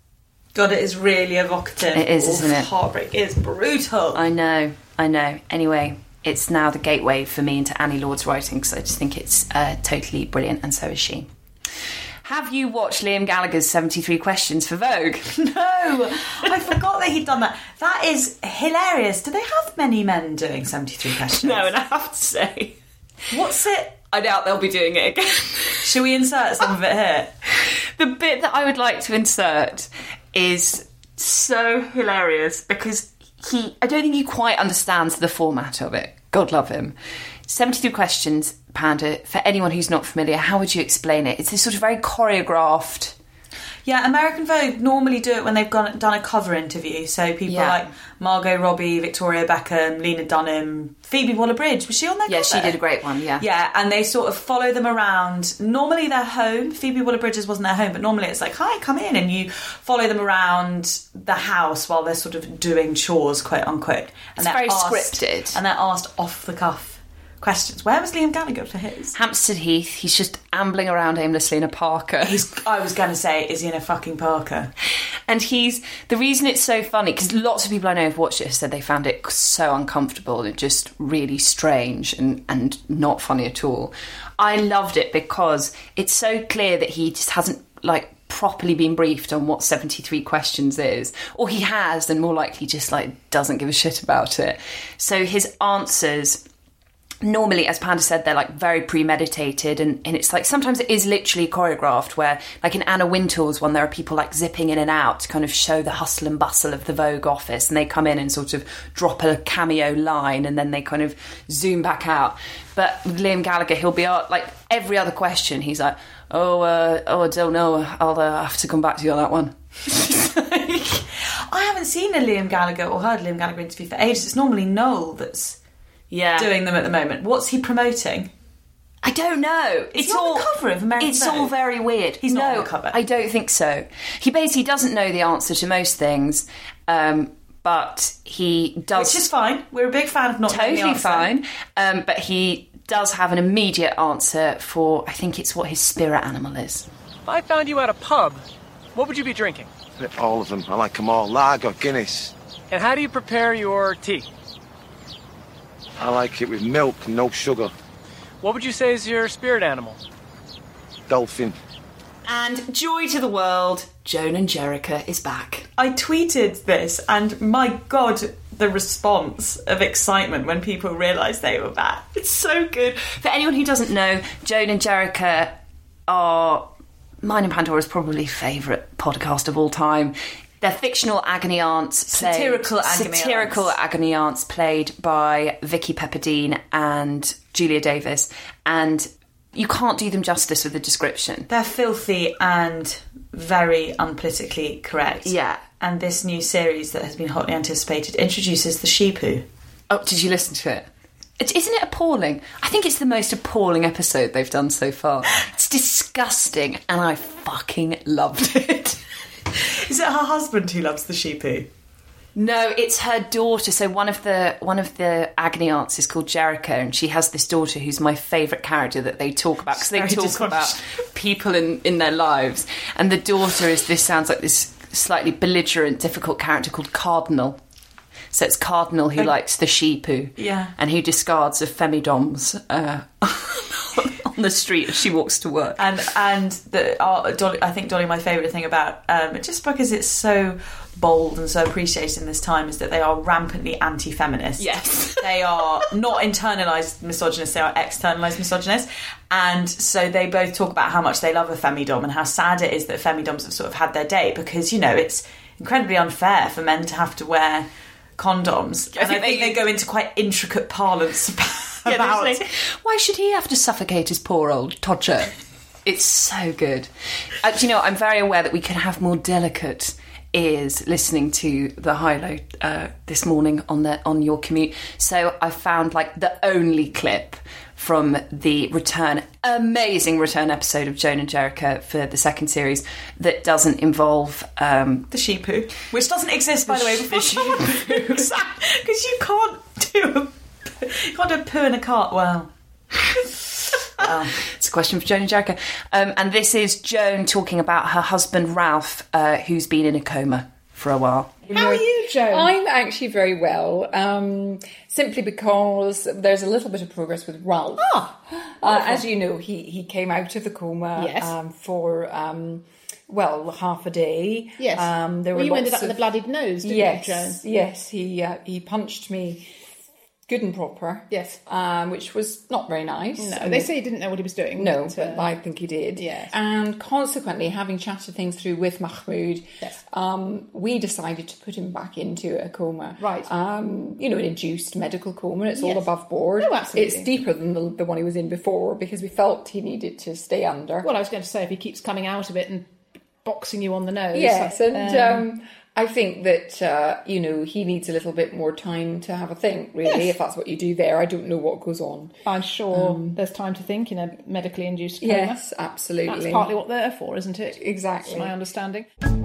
God, it is really evocative. It is, Oof, isn't it? Heartbreak is brutal. I know, I know. Anyway, it's now the gateway for me into Annie Lord's writing because I just think it's uh, totally brilliant, and so is she. Have you watched Liam Gallagher's seventy-three Questions for Vogue? No, I forgot that he'd done that. That is hilarious. Do they have many men doing seventy-three Questions? No, and I have to say, what's it? I doubt they'll be doing it again. Should we insert some of it here? The bit that I would like to insert is so hilarious because he, I don't think he quite understands the format of it. God love him. seventy-two Questions, Panda, for anyone who's not familiar, how would you explain it? It's this sort of very choreographed... Yeah, American Vogue normally do it when they've gone, done a cover interview. So people Yeah. like Margot Robbie, Victoria Beckham, Lena Dunham, Phoebe Waller-Bridge. Was she on that Yeah, cover? she did a great one, yeah. Yeah, and they sort of follow them around. Normally they're home. Phoebe Waller-Bridge's wasn't their home, but normally it's like, hi, come in. And you follow them around the house while they're sort of doing chores, quote unquote. And It's they're very asked- scripted. And they're asked off the cuff questions. Where was Liam Gallagher for his? Hampstead Heath, he's just ambling around aimlessly in a parka. He's, I was going to say, is he in a fucking parka? And he's... The reason it's so funny, because lots of people I know have watched it have said they found it so uncomfortable and just really strange and, and not funny at all. I loved it because it's so clear that he just hasn't, like, properly been briefed on what seventy-three Questions is. Or he has, and more likely just, like, doesn't give a shit about it. So his answers... Normally, as Panda said, they're like very premeditated, and, and it's like sometimes it is literally choreographed where, like in Anna Wintour's one, there are people like zipping in and out to kind of show the hustle and bustle of the Vogue office, and they come in and sort of drop a cameo line and then they kind of zoom back out. But with Liam Gallagher, he'll be uh, like every other question, he's like, oh, uh, oh, I don't know, I'll uh, have to come back to you on that one. I haven't seen a Liam Gallagher or heard a Liam Gallagher interview for ages. It's normally Noel that's Yeah, doing them at the moment. What's he promoting? I don't know. Is he on the cover of American It's Vogue? all very weird. He's no, not on the cover. I don't think so. He basically doesn't know the answer to most things, um, but he does. Which is fine. We're a big fan of not knowing the totally answer. fine. Um, but he does have an immediate answer for. I think it's what his spirit animal is. If I found you at a pub, what would you be drinking? All of them. I like them all. Lager, Guinness. And how do you prepare your tea? I like it with milk and no sugar. What would you say is your spirit animal? Dolphin. And joy to the world, Joan and Jericha is back. I tweeted this, and my God, the response of excitement when people realised they were back. It's so good. For anyone who doesn't know, Joan and Jericha are mine and Pandora's probably favourite podcast of all time. They're fictional agony aunts, played, satirical agony satirical aunts. agony aunts, played by Vicky Pepperdine and Julia Davis, and you can't do them justice with the description. They're filthy and very unpolitically correct. Yeah. And this new series that has been hotly anticipated introduces the sheepoo. Oh, did you listen to it? It- Isn't it appalling? I think it's the most appalling episode they've done so far. It's disgusting, and I fucking loved it. Is it her husband who loves the sheepoo? No, it's her daughter. So one of the one of the agony aunts is called Jericha, and she has this daughter who's my favourite character that they talk about, because they Very talk about dysfunctional. people in, in their lives. And the daughter is this sounds like this slightly belligerent, difficult character called Cardinal. So it's Cardinal who Um, likes the sheepoo, Yeah. and who discards of femidoms uh, on the street as she walks to work. And and the uh, Dolly, I think Dolly, my favourite thing about um, just because it's so bold and so appreciated in this time is that they are rampantly anti-feminist. Yes. They are not internalised misogynists, they are externalised misogynists. And so they both talk about how much they love a femidom and how sad it is that femidoms have sort of had their day, because, you know, it's incredibly unfair for men to have to wear condoms. I And I think think they- they go into quite intricate parlance about, Yeah, about they're saying, why should he have to suffocate his poor old Todger? It's so good. Uh, do you know, I'm very aware that we can have more delicate ears listening to the high-low uh, this morning on the on your commute. So I found like the only clip from the return, amazing return episode of Joan and Jericha for the second series that doesn't involve um, the sheepoo, which doesn't exist, by the, way, sh- before the someone because you can't do a, you can't do a poo in a cart. Well, well. it's a question for Joan and Jericho. Um, and this is Joan talking about her husband, Ralph, uh, who's been in a coma for a while. How are you, Joan? I'm actually very well, um, simply because there's a little bit of progress with Ralph. Ah, uh, as you know, he, he came out of the coma Yes. um, for, um, well, half a day. Yes. Um, there well, were you lots ended up of, with a bloodied nose, didn't yes, you, Joan? Yes, he, uh, he punched me good and proper. Yes. Um, which was not very nice. No, And they it- say he didn't know what he was doing. No, but, but uh, I think he did. Yes. And consequently, having chatted things through with Mahmoud, Yes. um, we decided to put him back into a coma. Right. Um, you know, an induced medical coma. It's all Yes. above board. Oh, absolutely. It's deeper than the, the one he was in before because we felt he needed to stay under. Well, I was going to say, if he keeps coming out of it and boxing you on the nose. Yes, and um, um, I think that, uh, you know, he needs a little bit more time to have a think, really, Yes. if that's what you do there. I don't know what goes on. I'm sure Um, there's time to think in a medically induced coma. Yes, absolutely. That's partly what they're for, isn't it? Exactly. That's my understanding.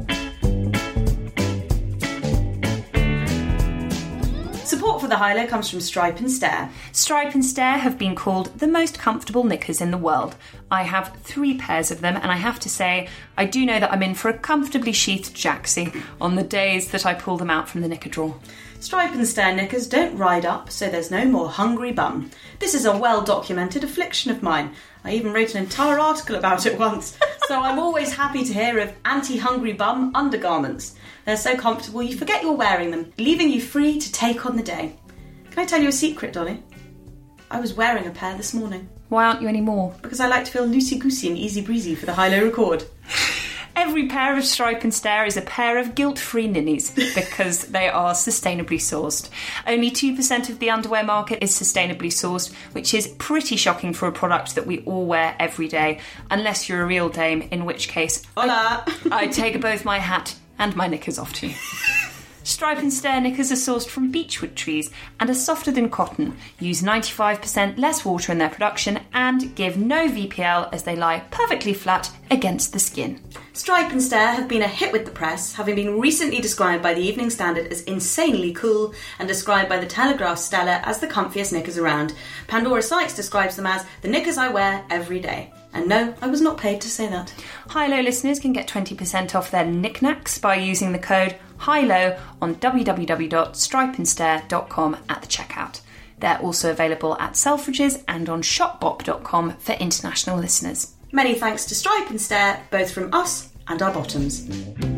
Support for the High-Low comes from Stripe and Stare. Stripe and Stare have been called the most comfortable knickers in the world. I have three pairs of them, and I have to say, I do know that I'm in for a comfortably sheathed jacksie on the days that I pull them out from the knicker drawer. Stripe and Stare knickers don't ride up, so there's no more hungry bum. This is a well-documented affliction of mine. I even wrote an entire article about it once, so I'm always happy to hear of anti-hungry bum undergarments. They're so comfortable you forget you're wearing them, leaving you free to take on the day. Can I tell you a secret, Dolly? I was wearing a pair this morning. Why aren't you anymore? Because I like to feel loosey-goosey and easy-breezy for the High-Low record. Every pair of Stripe and Stare is a pair of guilt-free ninnies because they are sustainably sourced. Only two percent of the underwear market is sustainably sourced, which is pretty shocking for a product that we all wear every day, unless you're a real dame, in which case Hola! I, I take both my hat and my knickers off to you. Stripe and Stare knickers are sourced from beechwood trees and are softer than cotton, use ninety-five percent less water in their production, and give no V P L as they lie perfectly flat against the skin. Stripe and Stare have been a hit with the press, having been recently described by the Evening Standard as insanely cool and described by the Telegraph Stella as the comfiest knickers around. Pandora Sykes describes them as the knickers I wear every day. And no, I was not paid to say that. High-Low listeners can get twenty percent off their knickknacks by using the code HIGHLOW on w w w dot stripe and stare dot com at the checkout. They're also available at Selfridges and on shop bop dot com for international listeners. Many thanks to Stripe and Stare, both from us and our bottoms.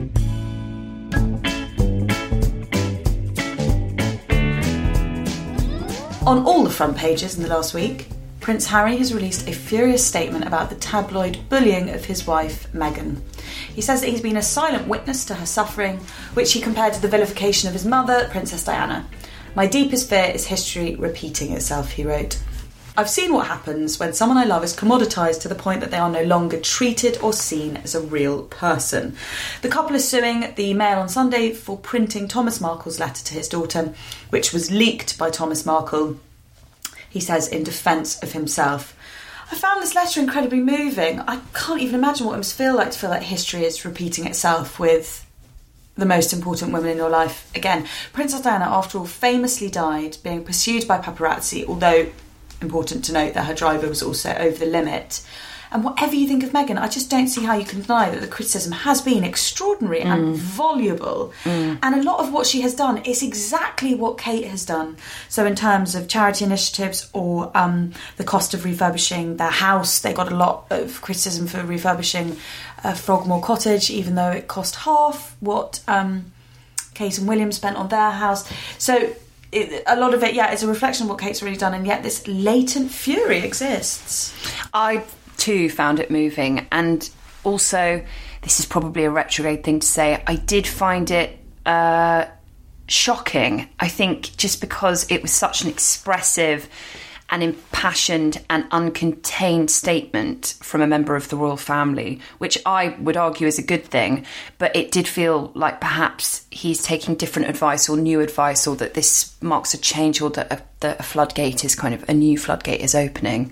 On all the front pages in the last week, Prince Harry has released a furious statement about the tabloid bullying of his wife, Meghan. He says that he's been a silent witness to her suffering, which he compared to the vilification of his mother, Princess Diana. My deepest fear is history repeating itself, he wrote. I've seen what happens when someone I love is commoditised to the point that they are no longer treated or seen as a real person. The couple is suing the Mail on Sunday for printing Thomas Markle's letter to his daughter, which was leaked by Thomas Markle, he says, in defence of himself. I found this letter incredibly moving. I can't even imagine what it must feel like to feel like history is repeating itself with the most important women in your life again. Princess Diana, after all, famously died being pursued by paparazzi, although important to note that her driver was also over the limit. And whatever you think of Meghan, I just don't see how you can deny that the criticism has been extraordinary mm. and voluble. Mm. And a lot of what she has done is exactly what Kate has done. So in terms of charity initiatives or um, the cost of refurbishing their house, they got a lot of criticism for refurbishing uh, Frogmore Cottage, even though it cost half what um, Kate and William spent on their house. So It, a lot of it, yeah, is a reflection of what Kate's already done, and yet this latent fury exists. I too found it moving, and also, this is probably a retrograde thing to say, I did find it uh, shocking. I think just because it was such an expressive and impassioned and uncontained statement from a member of the royal family, which I would argue is a good thing, but it did feel like perhaps he's taking different advice or new advice, or that this marks a change, or that a, that a floodgate is kind of, a new floodgate is opening.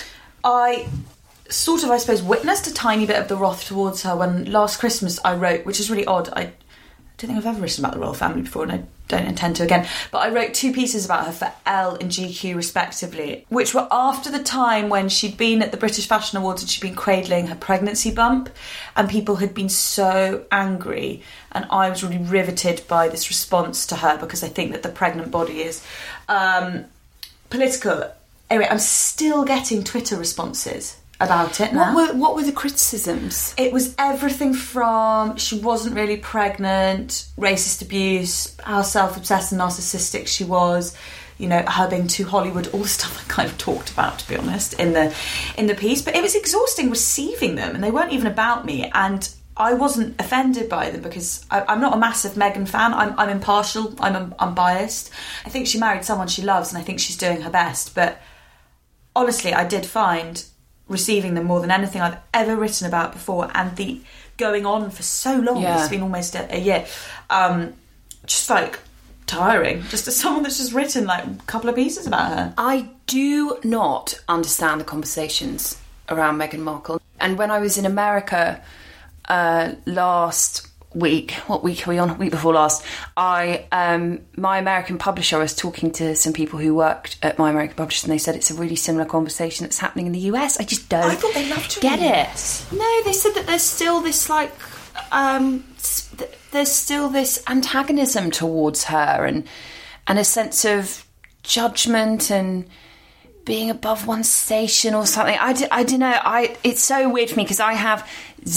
I sort of, I suppose, witnessed a tiny bit of the wrath towards her when last Christmas I wrote, which is really odd, I don't think I've ever written about the royal family before, and I don't intend to again. But I wrote two pieces about her for Elle and G Q respectively, which were after the time when she'd been at the British Fashion Awards and she'd been cradling her pregnancy bump, and people had been so angry, and I was really riveted by this response to her, because I think that the pregnant body is um, political. Anyway, I'm still getting Twitter responses about it now. What were, what were the criticisms? It was everything from she wasn't really pregnant, racist abuse, how self-obsessed and narcissistic she was, you know, her being too Hollywood, all the stuff I kind of talked about, to be honest, in the in the piece. But it was exhausting receiving them, and they weren't even about me, and I wasn't offended by them because I, I'm not a massive Meghan fan. I'm, I'm impartial, I'm unbiased. I think she married someone she loves, and I think she's doing her best. But honestly, I did find receiving them more than anything I've ever written about before, and the going on for so long, yeah. It's been almost a, a year, um, just like tiring, just as someone that's just written like a couple of pieces about her. I do not understand the conversations around Meghan Markle. And when I was in America uh, last week, what week are we on? Week before last, I um, my American publisher, I was talking to some people who worked at my American publisher, and they said it's a really similar conversation that's happening in the U S. I just don't I thought they loved her get in the it. U S. No, they said that there's still this like um, there's still this antagonism towards her, and and a sense of judgment and being above one's station or something. I, d- I don't know. I it's so weird for me because I have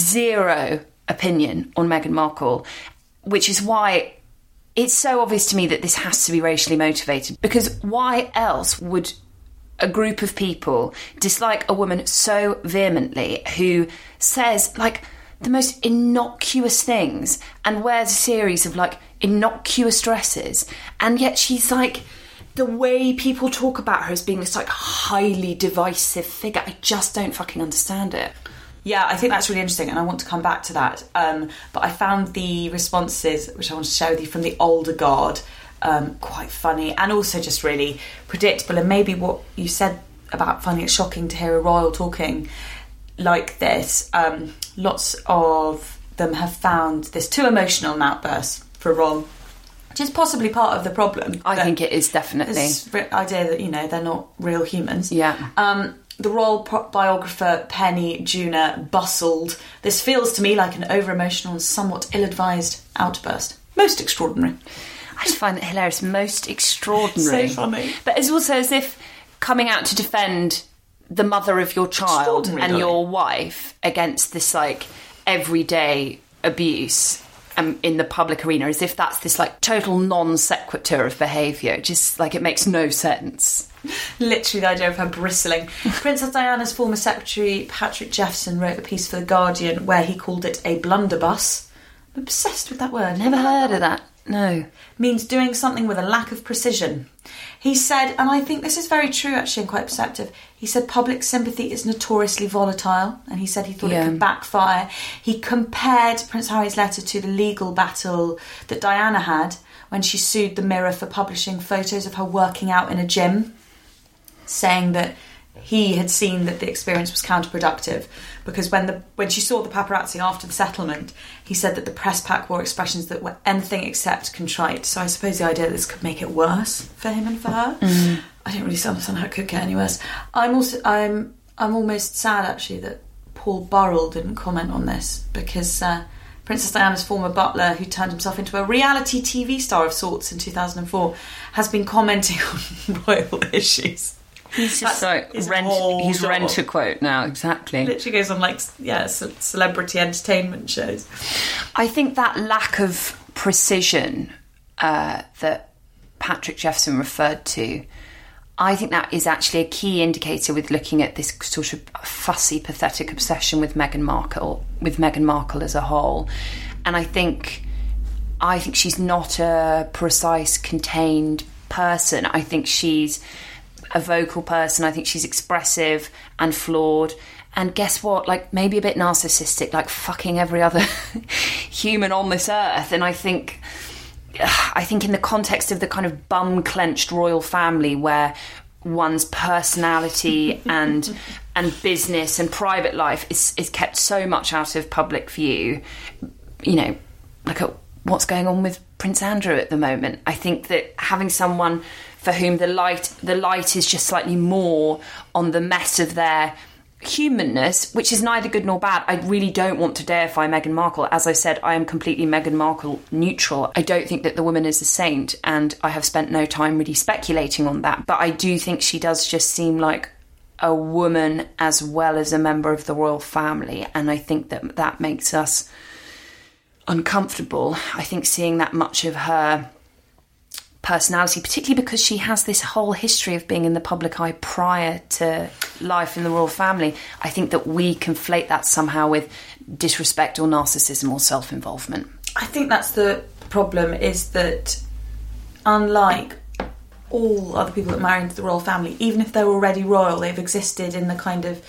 zero opinion on Meghan Markle, which is why it's so obvious to me that this has to be racially motivated, because why else would a group of people dislike a woman so vehemently who says like the most innocuous things and wears a series of like innocuous dresses, and yet she's like, the way people talk about her as being this like highly divisive figure, I just don't fucking understand it. Yeah, I think that's really interesting, and I want to come back to that. Um, but I found the responses, which I want to share with you, from the older guard, um, quite funny, and also just really predictable. And maybe what you said about finding it shocking to hear a royal talking like this, um, lots of them have found this too emotional an outburst for Ron, which is possibly part of the problem. I think it is, definitely. This idea that, you know, they're not real humans. Yeah. Um, the royal biographer Penny Junor bustled. This feels to me like an over-emotional and somewhat ill-advised outburst. Most extraordinary. I just find it hilarious. Most extraordinary. So funny. But it's also as if coming out to defend the mother of your child and your wife against this like everyday abuse um, in the public arena, as if that's this like total non sequitur of behaviour. Just like it makes no sense. Literally the idea of her bristling. Princess Diana's former secretary Patrick Jeffson wrote a piece for The Guardian where he called it a blunderbuss. I'm obsessed with that word. Never heard of that. No. Means doing something with a lack of precision. He said, and I think this is very true actually and quite perceptive, he said public sympathy is notoriously volatile, and he said he thought yeah. it could backfire. He compared Prince Harry's letter to the legal battle that Diana had when she sued the Mirror for publishing photos of her working out in a gym, saying that he had seen that the experience was counterproductive because when the when she saw the paparazzi after the settlement, he said that the press pack wore expressions that were anything except contrite. So I suppose the idea that this could make it worse for him and for her. Mm. I don't really understand how it could get any worse. I'm also I'm I'm almost sad actually that Paul Burrell didn't comment on this, because uh, Princess Diana's former butler, who turned himself into a reality T V star of sorts in two thousand four, has been commenting on royal issues. He's just like rent. He's job. rent a quote now, exactly. Literally goes on like yeah, ce- celebrity entertainment shows. I think that lack of precision uh, that Patrick Jeffson referred to, I think that is actually a key indicator with looking at this sort of fussy, pathetic obsession with Meghan Markle, with Meghan Markle as a whole. And I think, I think she's not a precise, contained person. I think she's a vocal person. I think she's expressive and flawed, and guess what, like maybe a bit narcissistic, like fucking every other human on this earth. And I think I think in the context of the kind of bum clenched royal family where one's personality and and business and private life is is kept so much out of public view, you know, like at what's going on with Prince Andrew at the moment. I think that having someone for whom the light the light is just slightly more on the mess of their humanness, which is neither good nor bad. I really don't want to deify Meghan Markle. As I said, I am completely Meghan Markle neutral. I don't think that the woman is a saint, and I have spent no time really speculating on that. But I do think she does just seem like a woman as well as a member of the royal family, and I think that that makes us uncomfortable. I think seeing that much of her personality, particularly because she has this whole history of being in the public eye prior to life in the royal family, I think that we conflate that somehow with disrespect or narcissism or self-involvement. I think that's the problem, is that unlike all other people that marry into the royal family, even if they're already royal, they've existed in the kind of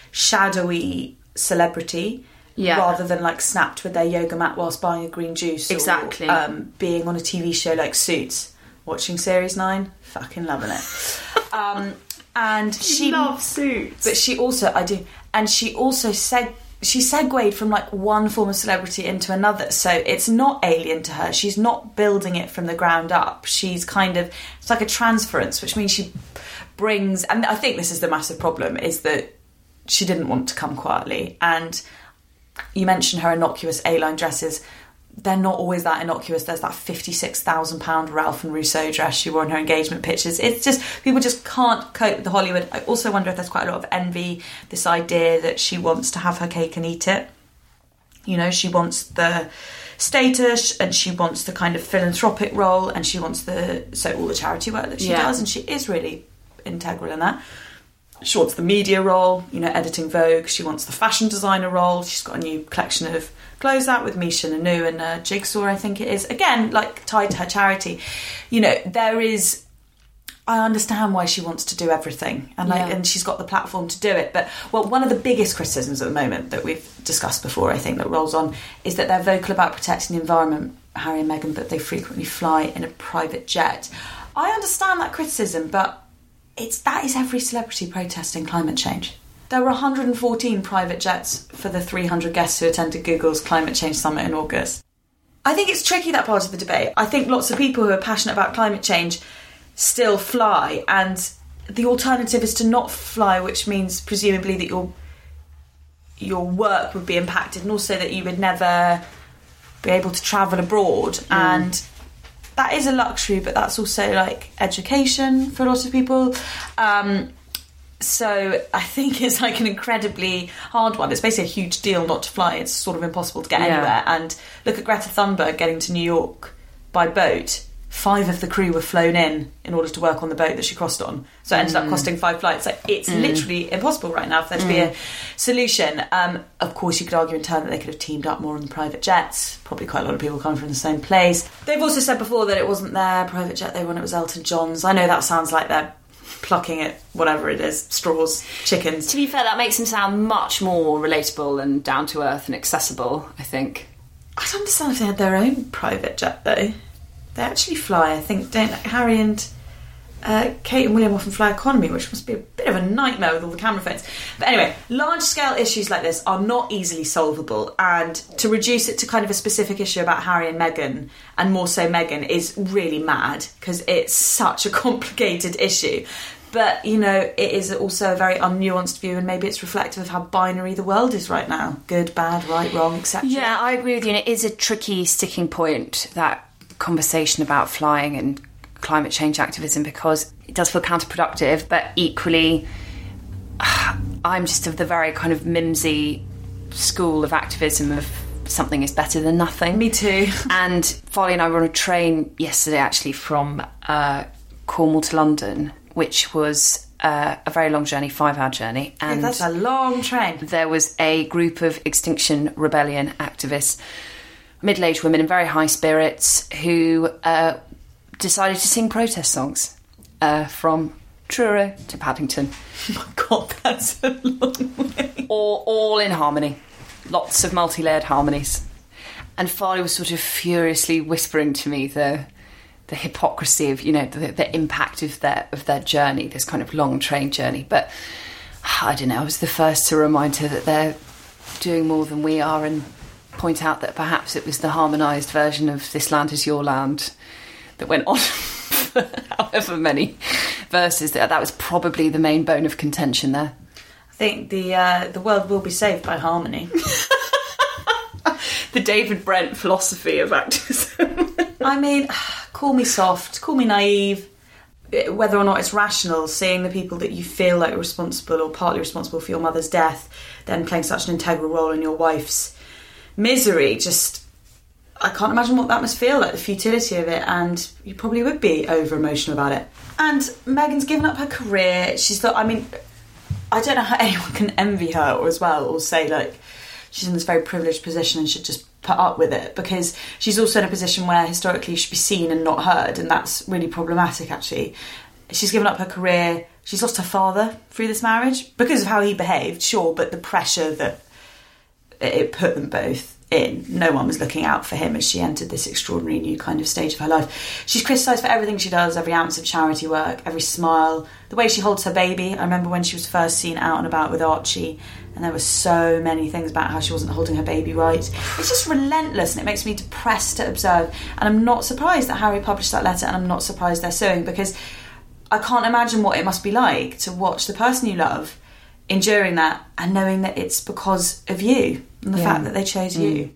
shadowy celebrity, yeah, rather than like snapped with their yoga mat whilst buying a green juice, exactly, or um, being on a T V show like Suits. Watching Series nine, fucking loving it. Um, and she loves Suits, but she also I do, and she also seg she segued from like one form of celebrity into another. So it's not alien to her. She's not building it from the ground up. She's kind of, it's like a transference, which means she brings. And I think this is the massive problem, is that she didn't want to come quietly. And you mentioned her innocuous A-line dresses. They're not always that innocuous. There's that fifty-six thousand pound Ralph and Rousseau dress she wore in her engagement pictures. It's just, people just can't cope with the Hollywood. I also wonder if there's quite a lot of envy, this idea that she wants to have her cake and eat it. You know, she wants the status, and she wants the kind of philanthropic role, and she wants the, so all the charity work that she yeah. does, and she is really integral in that. She wants the media role, you know, editing Vogue. She wants the fashion designer role. She's got a new collection of clothes out with Misha Nanu and uh, Jigsaw, I think it is. Again, like tied to her charity. You know, there is... I understand why she wants to do everything, and like, yeah. and she's got the platform to do it. But, well, one of the biggest criticisms at the moment that we've discussed before, I think, that rolls on, is that they're vocal about protecting the environment, Harry and Meghan, but they frequently fly in a private jet. I understand that criticism, but it's that is every celebrity protesting climate change. There were one hundred fourteen private jets for the three hundred guests who attended Google's Climate Change Summit in August. I think it's tricky, that part of the debate. I think lots of people who are passionate about climate change still fly, and the alternative is to not fly, which means presumably that your your work would be impacted, and also that you would never be able to travel abroad. Mm. And that is a luxury, but that's also like education for a lot of people. Um, so I think it's like an incredibly hard one. It's basically a huge deal not to fly. It's sort of impossible to get yeah. anywhere. And look at Greta Thunberg getting to New York by boat. Five of the crew were flown in in order to work on the boat that she crossed on. So it ended mm. up costing five flights. Like, it's mm. literally impossible right now for there to mm. be a solution. Um, of course, you could argue in turn that they could have teamed up more on the private jets. Probably quite a lot of people coming from the same place. They've also said before that it wasn't their private jet they won, it was Elton John's. I know that sounds like they're plucking at whatever it is, straws, chickens. To be fair, that makes them sound much more relatable and down to earth and accessible, I think. I don't understand if they had their own private jet, though. They actually fly, I think, don't Harry and uh, Kate and William often fly economy, which must be a bit of a nightmare with all the camera phones. But anyway, large-scale issues like this are not easily solvable, and to reduce it to kind of a specific issue about Harry and Meghan, and more so Meghan, is really mad, because it's such a complicated issue. But, you know, it is also a very unnuanced view, and maybe it's reflective of how binary the world is right now. Good, bad, right, wrong, et cetera. Yeah, I agree with you, and it is a tricky sticking point, that conversation about flying and climate change activism, because it does feel counterproductive, but equally I'm just of the very kind of mimsy school of activism of something is better than nothing. Me too. And Farley and I were on a train yesterday actually from uh, Cornwall to London, which was uh, a very long journey, five hour journey. And yeah, that's a long train. There was a group of Extinction Rebellion activists, middle-aged women in very high spirits, who uh, decided to sing protest songs uh, from Truro to Paddington. Oh my God, that's a long way. All, all in harmony. Lots of multi-layered harmonies. And Farley was sort of furiously whispering to me the the hypocrisy of, you know, the, the impact of their of their journey, this kind of long train journey. But I don't know, I was the first to remind her that they're doing more than we are, and point out that perhaps it was the harmonised version of This Land Is Your Land that went on for however many verses. That that was probably the main bone of contention there. I think the uh, the world will be saved by harmony. The David Brent philosophy of activism. I mean, call me soft, call me naive, whether or not it's rational, seeing the people that you feel like are responsible or partly responsible for your mother's death, then playing such an integral role in your wife's misery, just, I can't imagine what that must feel like, the futility of it, and you probably would be over-emotional about it. And Meghan's given up her career. She's thought, I mean, I don't know how anyone can envy her or as well, or say, like, she's in this very privileged position and should just put up with it, because she's also in a position where historically she should be seen and not heard, and that's really problematic, actually. She's given up her career. She's lost her father through this marriage because of how he behaved, sure, but the pressure that it put them both in. No one was looking out for him as she entered this extraordinary new kind of stage of her life. She's criticised for everything she does, every ounce of charity work, every smile, the way she holds her baby. I remember when she was first seen out and about with Archie, and there were so many things about how she wasn't holding her baby right. It's just relentless, and it makes me depressed to observe. And I'm not surprised that Harry published that letter, and I'm not surprised they're suing, because I can't imagine what it must be like to watch the person you love enduring that and knowing that it's because of you and the Yeah. fact that they chose Mm. you.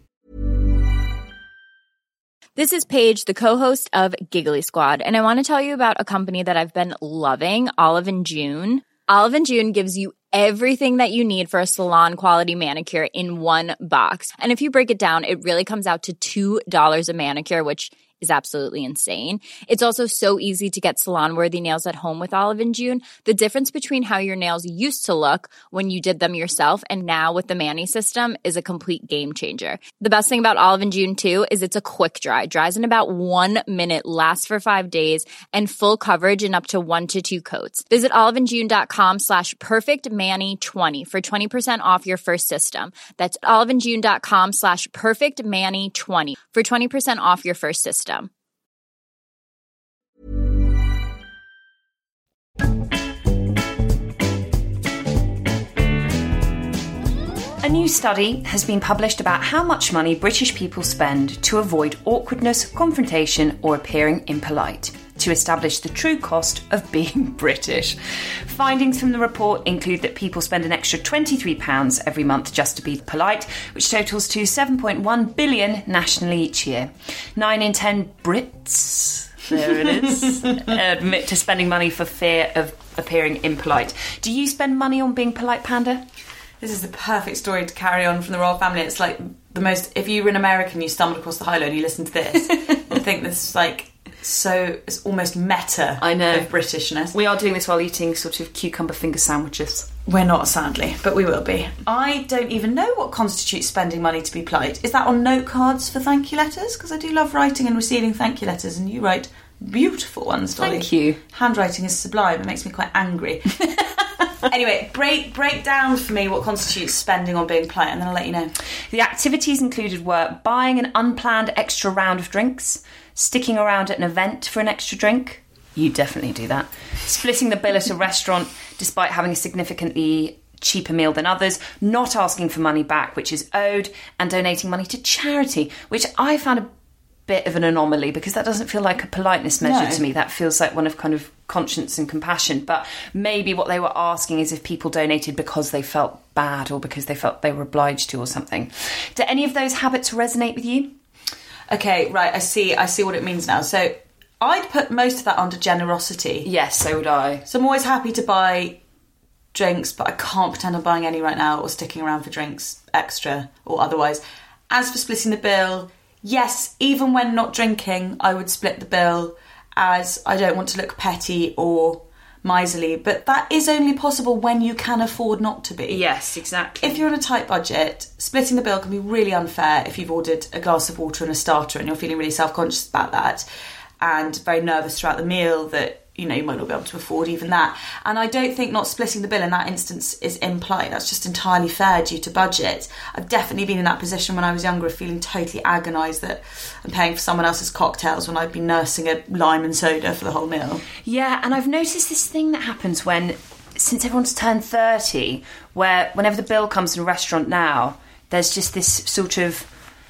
This is Paige, the co-host of Giggly Squad, and I want to tell you about a company that I've been loving, Olive and June. Olive and June gives you everything that you need for a salon-quality manicure in one box. And if you break it down, it really comes out to two dollars a manicure, which is absolutely insane. It's also so easy to get salon-worthy nails at home with Olive and June. The difference between how your nails used to look when you did them yourself and now with the Mani system is a complete game changer. The best thing about Olive and June, too, is it's a quick dry. Dries in about one minute, lasts for five days, and full coverage in up to one to two coats. Visit oliveandjune.com slash perfectmani20 for twenty percent off your first system. That's oliveandjune.com slash perfectmani20 for twenty percent off your first system. A new study has been published about how much money British people spend to avoid awkwardness, confrontation, or appearing impolite, to establish the true cost of being British. Findings from the report include that people spend an extra twenty-three pounds every month just to be polite, which totals to seven point one billion nationally each year. Nine in ten Brits, there it is, admit to spending money for fear of appearing impolite. Do you spend money on being polite, Panda? This is the perfect story to carry on from the royal family. It's like the most, if you were an American, you stumbled across the Highland and you listened to this, I think this is like so, it's almost meta I know. of Britishness. We are doing this while eating sort of cucumber finger sandwiches. We're not, sadly, but we will be. I don't even know what constitutes spending money to be polite. Is that on note cards for thank you letters? Because I do love writing and receiving thank you letters, and you write beautiful ones, Dolly. Thank you. Handwriting is sublime. It makes me quite angry. Anyway, break break down for me what constitutes spending on being polite, and then I'll let you know. The activities included were buying an unplanned extra round of drinks, sticking around at an event for an extra drink. You definitely do that. Splitting the bill at a restaurant despite having a significantly cheaper meal than others, not asking for money back which is owed, and donating money to charity, which I found a bit of an anomaly because that doesn't feel like a politeness measure No. to me. That feels like one of kind of conscience and compassion. But maybe what they were asking is if people donated because they felt bad or because they felt they were obliged to or something. Do any of those habits resonate with you? Okay, right, I see I see what it means now. So I'd put most of that under generosity. Yes, so would I. So I'm always happy to buy drinks, but I can't pretend I'm buying any right now or sticking around for drinks extra or otherwise. As for splitting the bill, yes, even when not drinking, I would split the bill, as I don't want to look petty or miserly, but that is only possible when you can afford not to be. Yes, exactly. If you're on a tight budget, splitting the bill can be really unfair if you've ordered a glass of water and a starter and you're feeling really self-conscious about that and very nervous throughout the meal that, you know, you might not be able to afford even that. And I don't think not splitting the bill in that instance is impolite. That's just entirely fair due to budget. I've definitely been in that position when I was younger of feeling totally agonised that I'm paying for someone else's cocktails when I'd been nursing a lime and soda for the whole meal. Yeah, and I've noticed this thing that happens when, since everyone's turned thirty, where whenever the bill comes in a restaurant now, there's just this sort of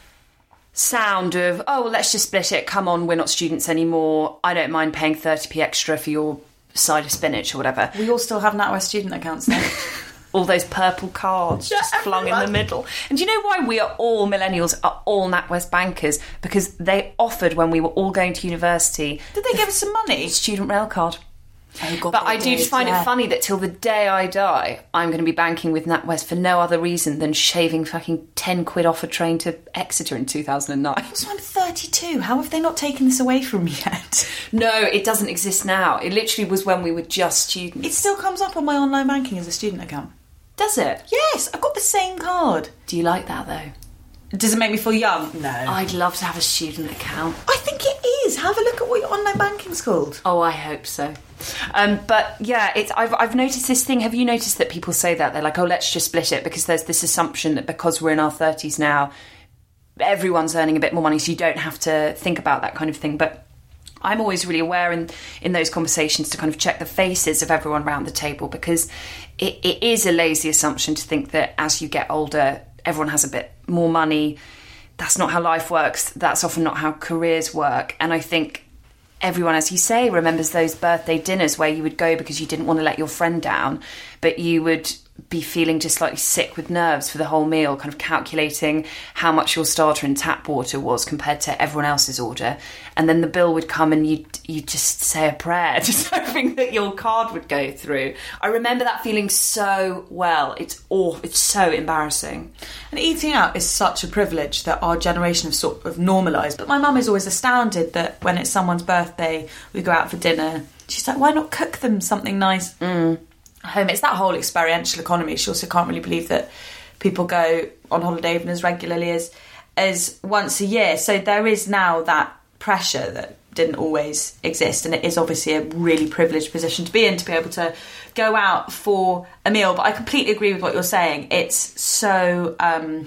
sound of, oh, well, let's just split it. Come on, we're not students anymore. I don't mind paying thirty p extra for your side of spinach or whatever. We all still have NatWest student accounts though. All those purple cards Yeah, just flung everyone. in the middle. And do you know why we are all millennials, are all NatWest bankers? Because they offered, when we were all going to university... Did they give us some money? Student rail card. Oh, God, But they I do did, find yeah. it funny that till the day I die, I'm going to be banking with NatWest for no other reason than shaving fucking ten quid off a train to Exeter in two thousand nine. So I'm thirty-two. How have they not taken this away from me yet? No, it doesn't exist now. It literally was when we were just students. It still comes up on my online banking as a student account. Does it? Yes, I've got the same card. Do you like that, though? Does it make me feel young? No. I'd love to have a student account. I think it is. Have a look at what your online banking's called. Oh, I hope so. Um, but yeah, it's I've I've noticed this thing. Have you noticed that people say that? They're like, oh, let's just split it, because there's this assumption that because we're in our thirties now, everyone's earning a bit more money, so you don't have to think about that kind of thing. But I'm always really aware in, in those conversations to kind of check the faces of everyone around the table, because it, it is a lazy assumption to think that as you get older, everyone has a bit more money. That's not how life works. That's often not how careers work. And I think everyone, as you say, remembers those birthday dinners where you would go because you didn't want to let your friend down, but you would be feeling just slightly sick with nerves for the whole meal, kind of calculating how much your starter and tap water was compared to everyone else's order. And then the bill would come and you'd, you'd just say a prayer, just hoping that your card would go through. I remember that feeling so well. It's awful. It's so embarrassing. And eating out is such a privilege that our generation have sort of normalised. But my mum is always astounded that when it's someone's birthday, we go out for dinner. She's like, why not cook them something nice? Mm. Home. It's that whole experiential economy. She also can't really believe that people go on holiday even as regularly as as once a year. So there is now that pressure that didn't always exist, and it is obviously a really privileged position to be in, to be able to go out for a meal. But I completely agree with what you're saying. It's so um,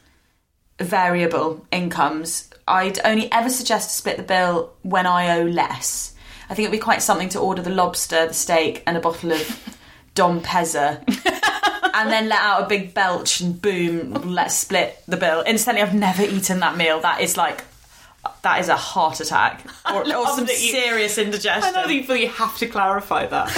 variable incomes. I'd only ever suggest to split the bill when I owe less. I think it'd be quite something to order the lobster, the steak, and a bottle of Dom Pezza, and then let out a big belch and boom, let's split the bill. Instantly, I've never eaten that meal. That is like, that is a heart attack or, or some that you- serious indigestion. I know that you feel you have to clarify that.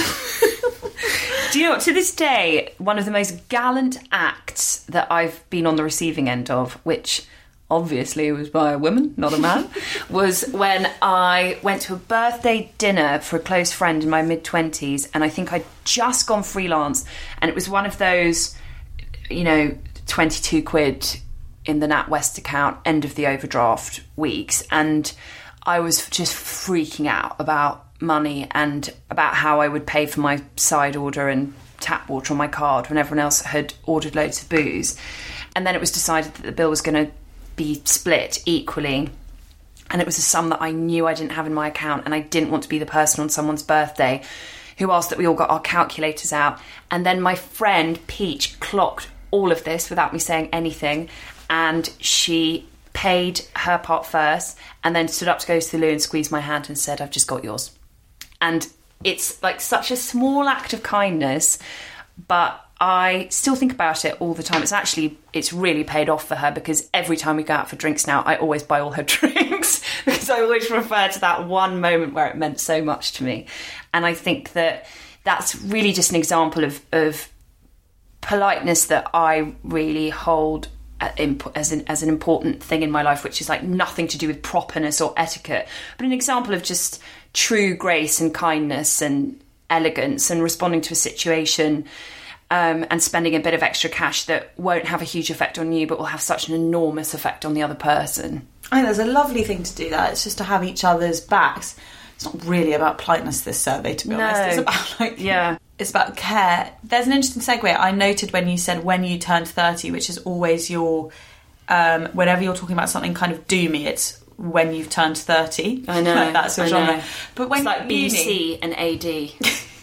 Do you know what? To this day, one of the most gallant acts that I've been on the receiving end of, which obviously was by a woman, not a man, was when I went to a birthday dinner for a close friend in my mid-twenties, and I think I'd just gone freelance, and it was one of those, you know, twenty-two quid in the NatWest account, end of the overdraft weeks, and I was just freaking out about money and about how I would pay for my side order and tap water on my card when everyone else had ordered loads of booze. And then it was decided that the bill was going to be split equally, and it was a sum that I knew I didn't have in my account, and I didn't want to be the person on someone's birthday who asked that we all got our calculators out. And then my friend Peach clocked all of this without me saying anything, and she paid her part first and then stood up to go to the loo and squeezed my hand and said, I've just got yours. And it's like such a small act of kindness, but I still think about it all the time. It's actually, it's really paid off for her, because every time we go out for drinks now, I always buy all her drinks, because I always refer to that one moment where it meant so much to me. And I think that that's really just an example of, of politeness that I really hold as an, as an important thing in my life, which is like nothing to do with properness or etiquette, but an example of just true grace and kindness and elegance and responding to a situation. Um, and spending a bit of extra cash that won't have a huge effect on you, but will have such an enormous effect on the other person. I think there's a lovely thing to do that. It's just to have each other's backs. It's not really about politeness, this survey, to be No. honest. It's about, like, Yeah. it's about care. There's an interesting segue. I noted when you said when you turned thirty, which is always your, um, whenever you're talking about something kind of doomy, it's when you've turned thirty. I know. Like, that's your I genre. know. But when It's like you're at B uni- C and A D.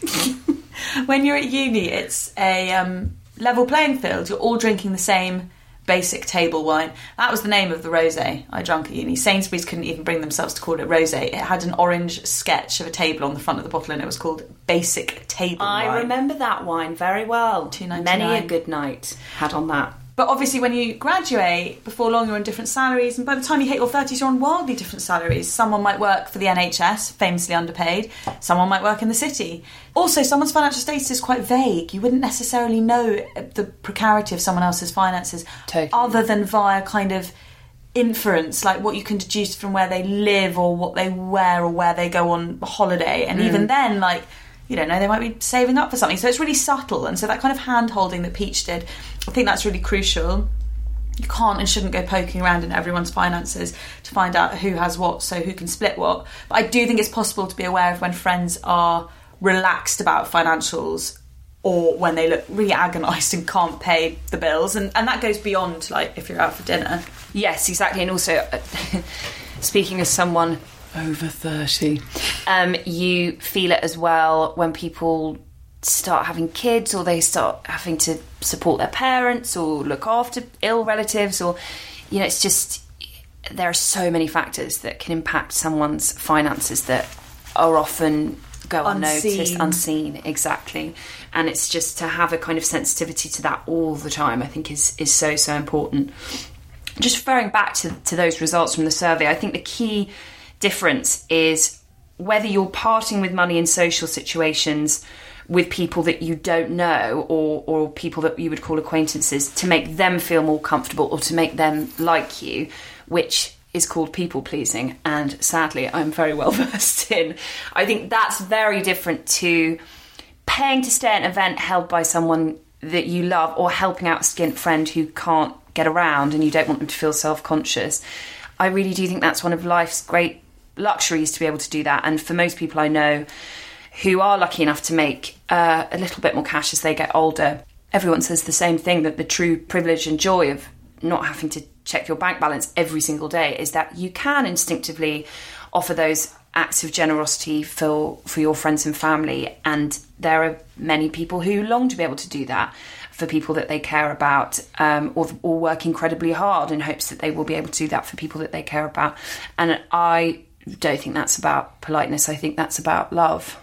when you're at uni, it's a um, level playing field. You're all drinking the same basic table wine. That was the name of the rosé I drank at uni. Sainsbury's couldn't even bring themselves to call it rosé. It had an orange sketch of a table on the front of the bottle, and it was called Basic Table I Wine. remember that wine very well. two ninety-nine. Many a good night had on that. But obviously when you graduate, before long you're on different salaries, and by the time you hit your thirties you're on wildly different salaries. Someone might work for the N H S, famously underpaid. Someone might work in the city. Also, someone's financial status is quite vague. You wouldn't necessarily know the precarity of someone else's finances totally. Other than via kind of inference, like what you can deduce from where they live or what they wear or where they go on holiday. And mm. even then, like, you don't know, they might be saving up for something. So it's really subtle. And so that kind of hand-holding that Peach did, I think that's really crucial. You can't and shouldn't go poking around in everyone's finances to find out who has what, so who can split what. But I do think it's possible to be aware of when friends are relaxed about financials or when they look really agonised and can't pay the bills. And, and that goes beyond, like, if you're out for dinner. Yes, exactly. And also, uh, speaking as someone over thirty, um, you feel it as well when people start having kids or they start having to support their parents or look after ill relatives, or, you know, it's just, there are so many factors that can impact someone's finances that are often go unnoticed, unseen. unseen, exactly. And it's just to have a kind of sensitivity to that all the time, I think is, is so, so important. Just referring back to, to those results from the survey, I think the key difference is whether you're parting with money in social situations with people that you don't know or, or people that you would call acquaintances to make them feel more comfortable or to make them like you, which is called people pleasing, and sadly I'm very well versed in. I think that's very different to paying to stay at an event held by someone that you love or helping out a skint friend who can't get around and you don't want them to feel self-conscious. I really do think that's one of life's great luxuries to be able to do that. And for most people I know who are lucky enough to make uh, a little bit more cash as they get older, everyone says the same thing, that the true privilege and joy of not having to check your bank balance every single day is that you can instinctively offer those acts of generosity for, for your friends and family. And there are many people who long to be able to do that for people that they care about, um, or, or work incredibly hard in hopes that they will be able to do that for people that they care about. And I don't think that's about politeness. I think that's about love.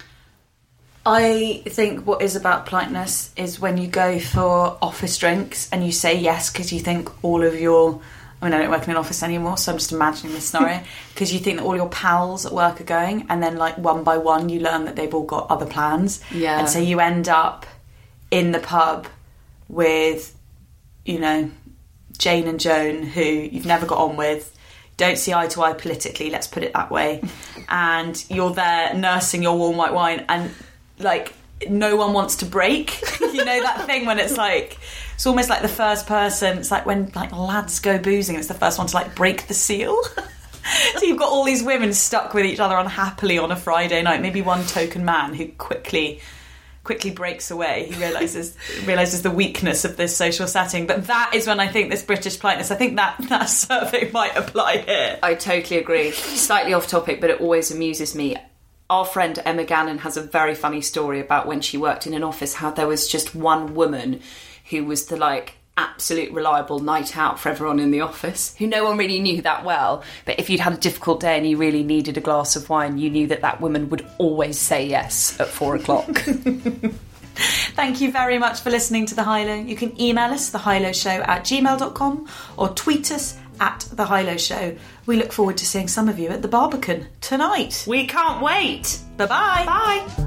I think what is about politeness is when you go for office drinks and you say yes because you think all of your... I mean, I don't work in an office anymore, so I'm just imagining this scenario. Because you think that all your pals at work are going, and then, like, one by one you learn that they've all got other plans. Yeah. And so you end up in the pub with, you know, Jane and Joan, who you've never got on with, don't see eye to eye politically, let's put it that way. And you're there nursing your warm white wine and, like, no one wants to break. You know that thing when it's like, it's almost like the first person, it's like when, like, lads go boozing, it's the first one to, like, break the seal. So you've got all these women stuck with each other unhappily on a Friday night, maybe one token man who quickly quickly breaks away. He realises realises the weakness of this social setting. But that is when I think this British politeness, I think that, that survey might apply here. I totally agree. Slightly off topic, but it always amuses me. Our friend Emma Gannon has a very funny story about when she worked in an office, how there was just one woman who was the, like, absolute reliable night out for everyone in the office, who no one really knew that well. But if you'd had a difficult day and you really needed a glass of wine, you knew that that woman would always say yes at four o'clock. Thank you very much for listening to The High-Low. You can email us, the high low show at gmail dot com, or tweet us at The High-Low Show. We look forward to seeing some of you at the Barbican tonight. We can't wait. Bye-bye. Bye.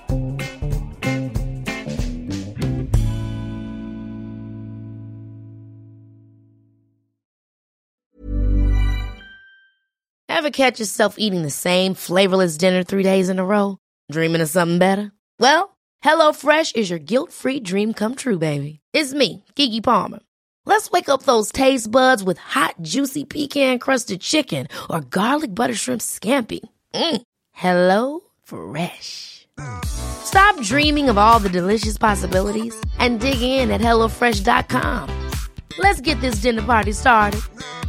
Ever catch yourself eating the same flavorless dinner three days in a row? Dreaming of something better? Well, HelloFresh is your guilt-free dream come true, baby. It's me, Keke Palmer. Let's wake up those taste buds with hot, juicy pecan-crusted chicken or garlic butter shrimp scampi. Mm. Hello Fresh. Stop dreaming of all the delicious possibilities and dig in at hello fresh dot com. Let's get this dinner party started.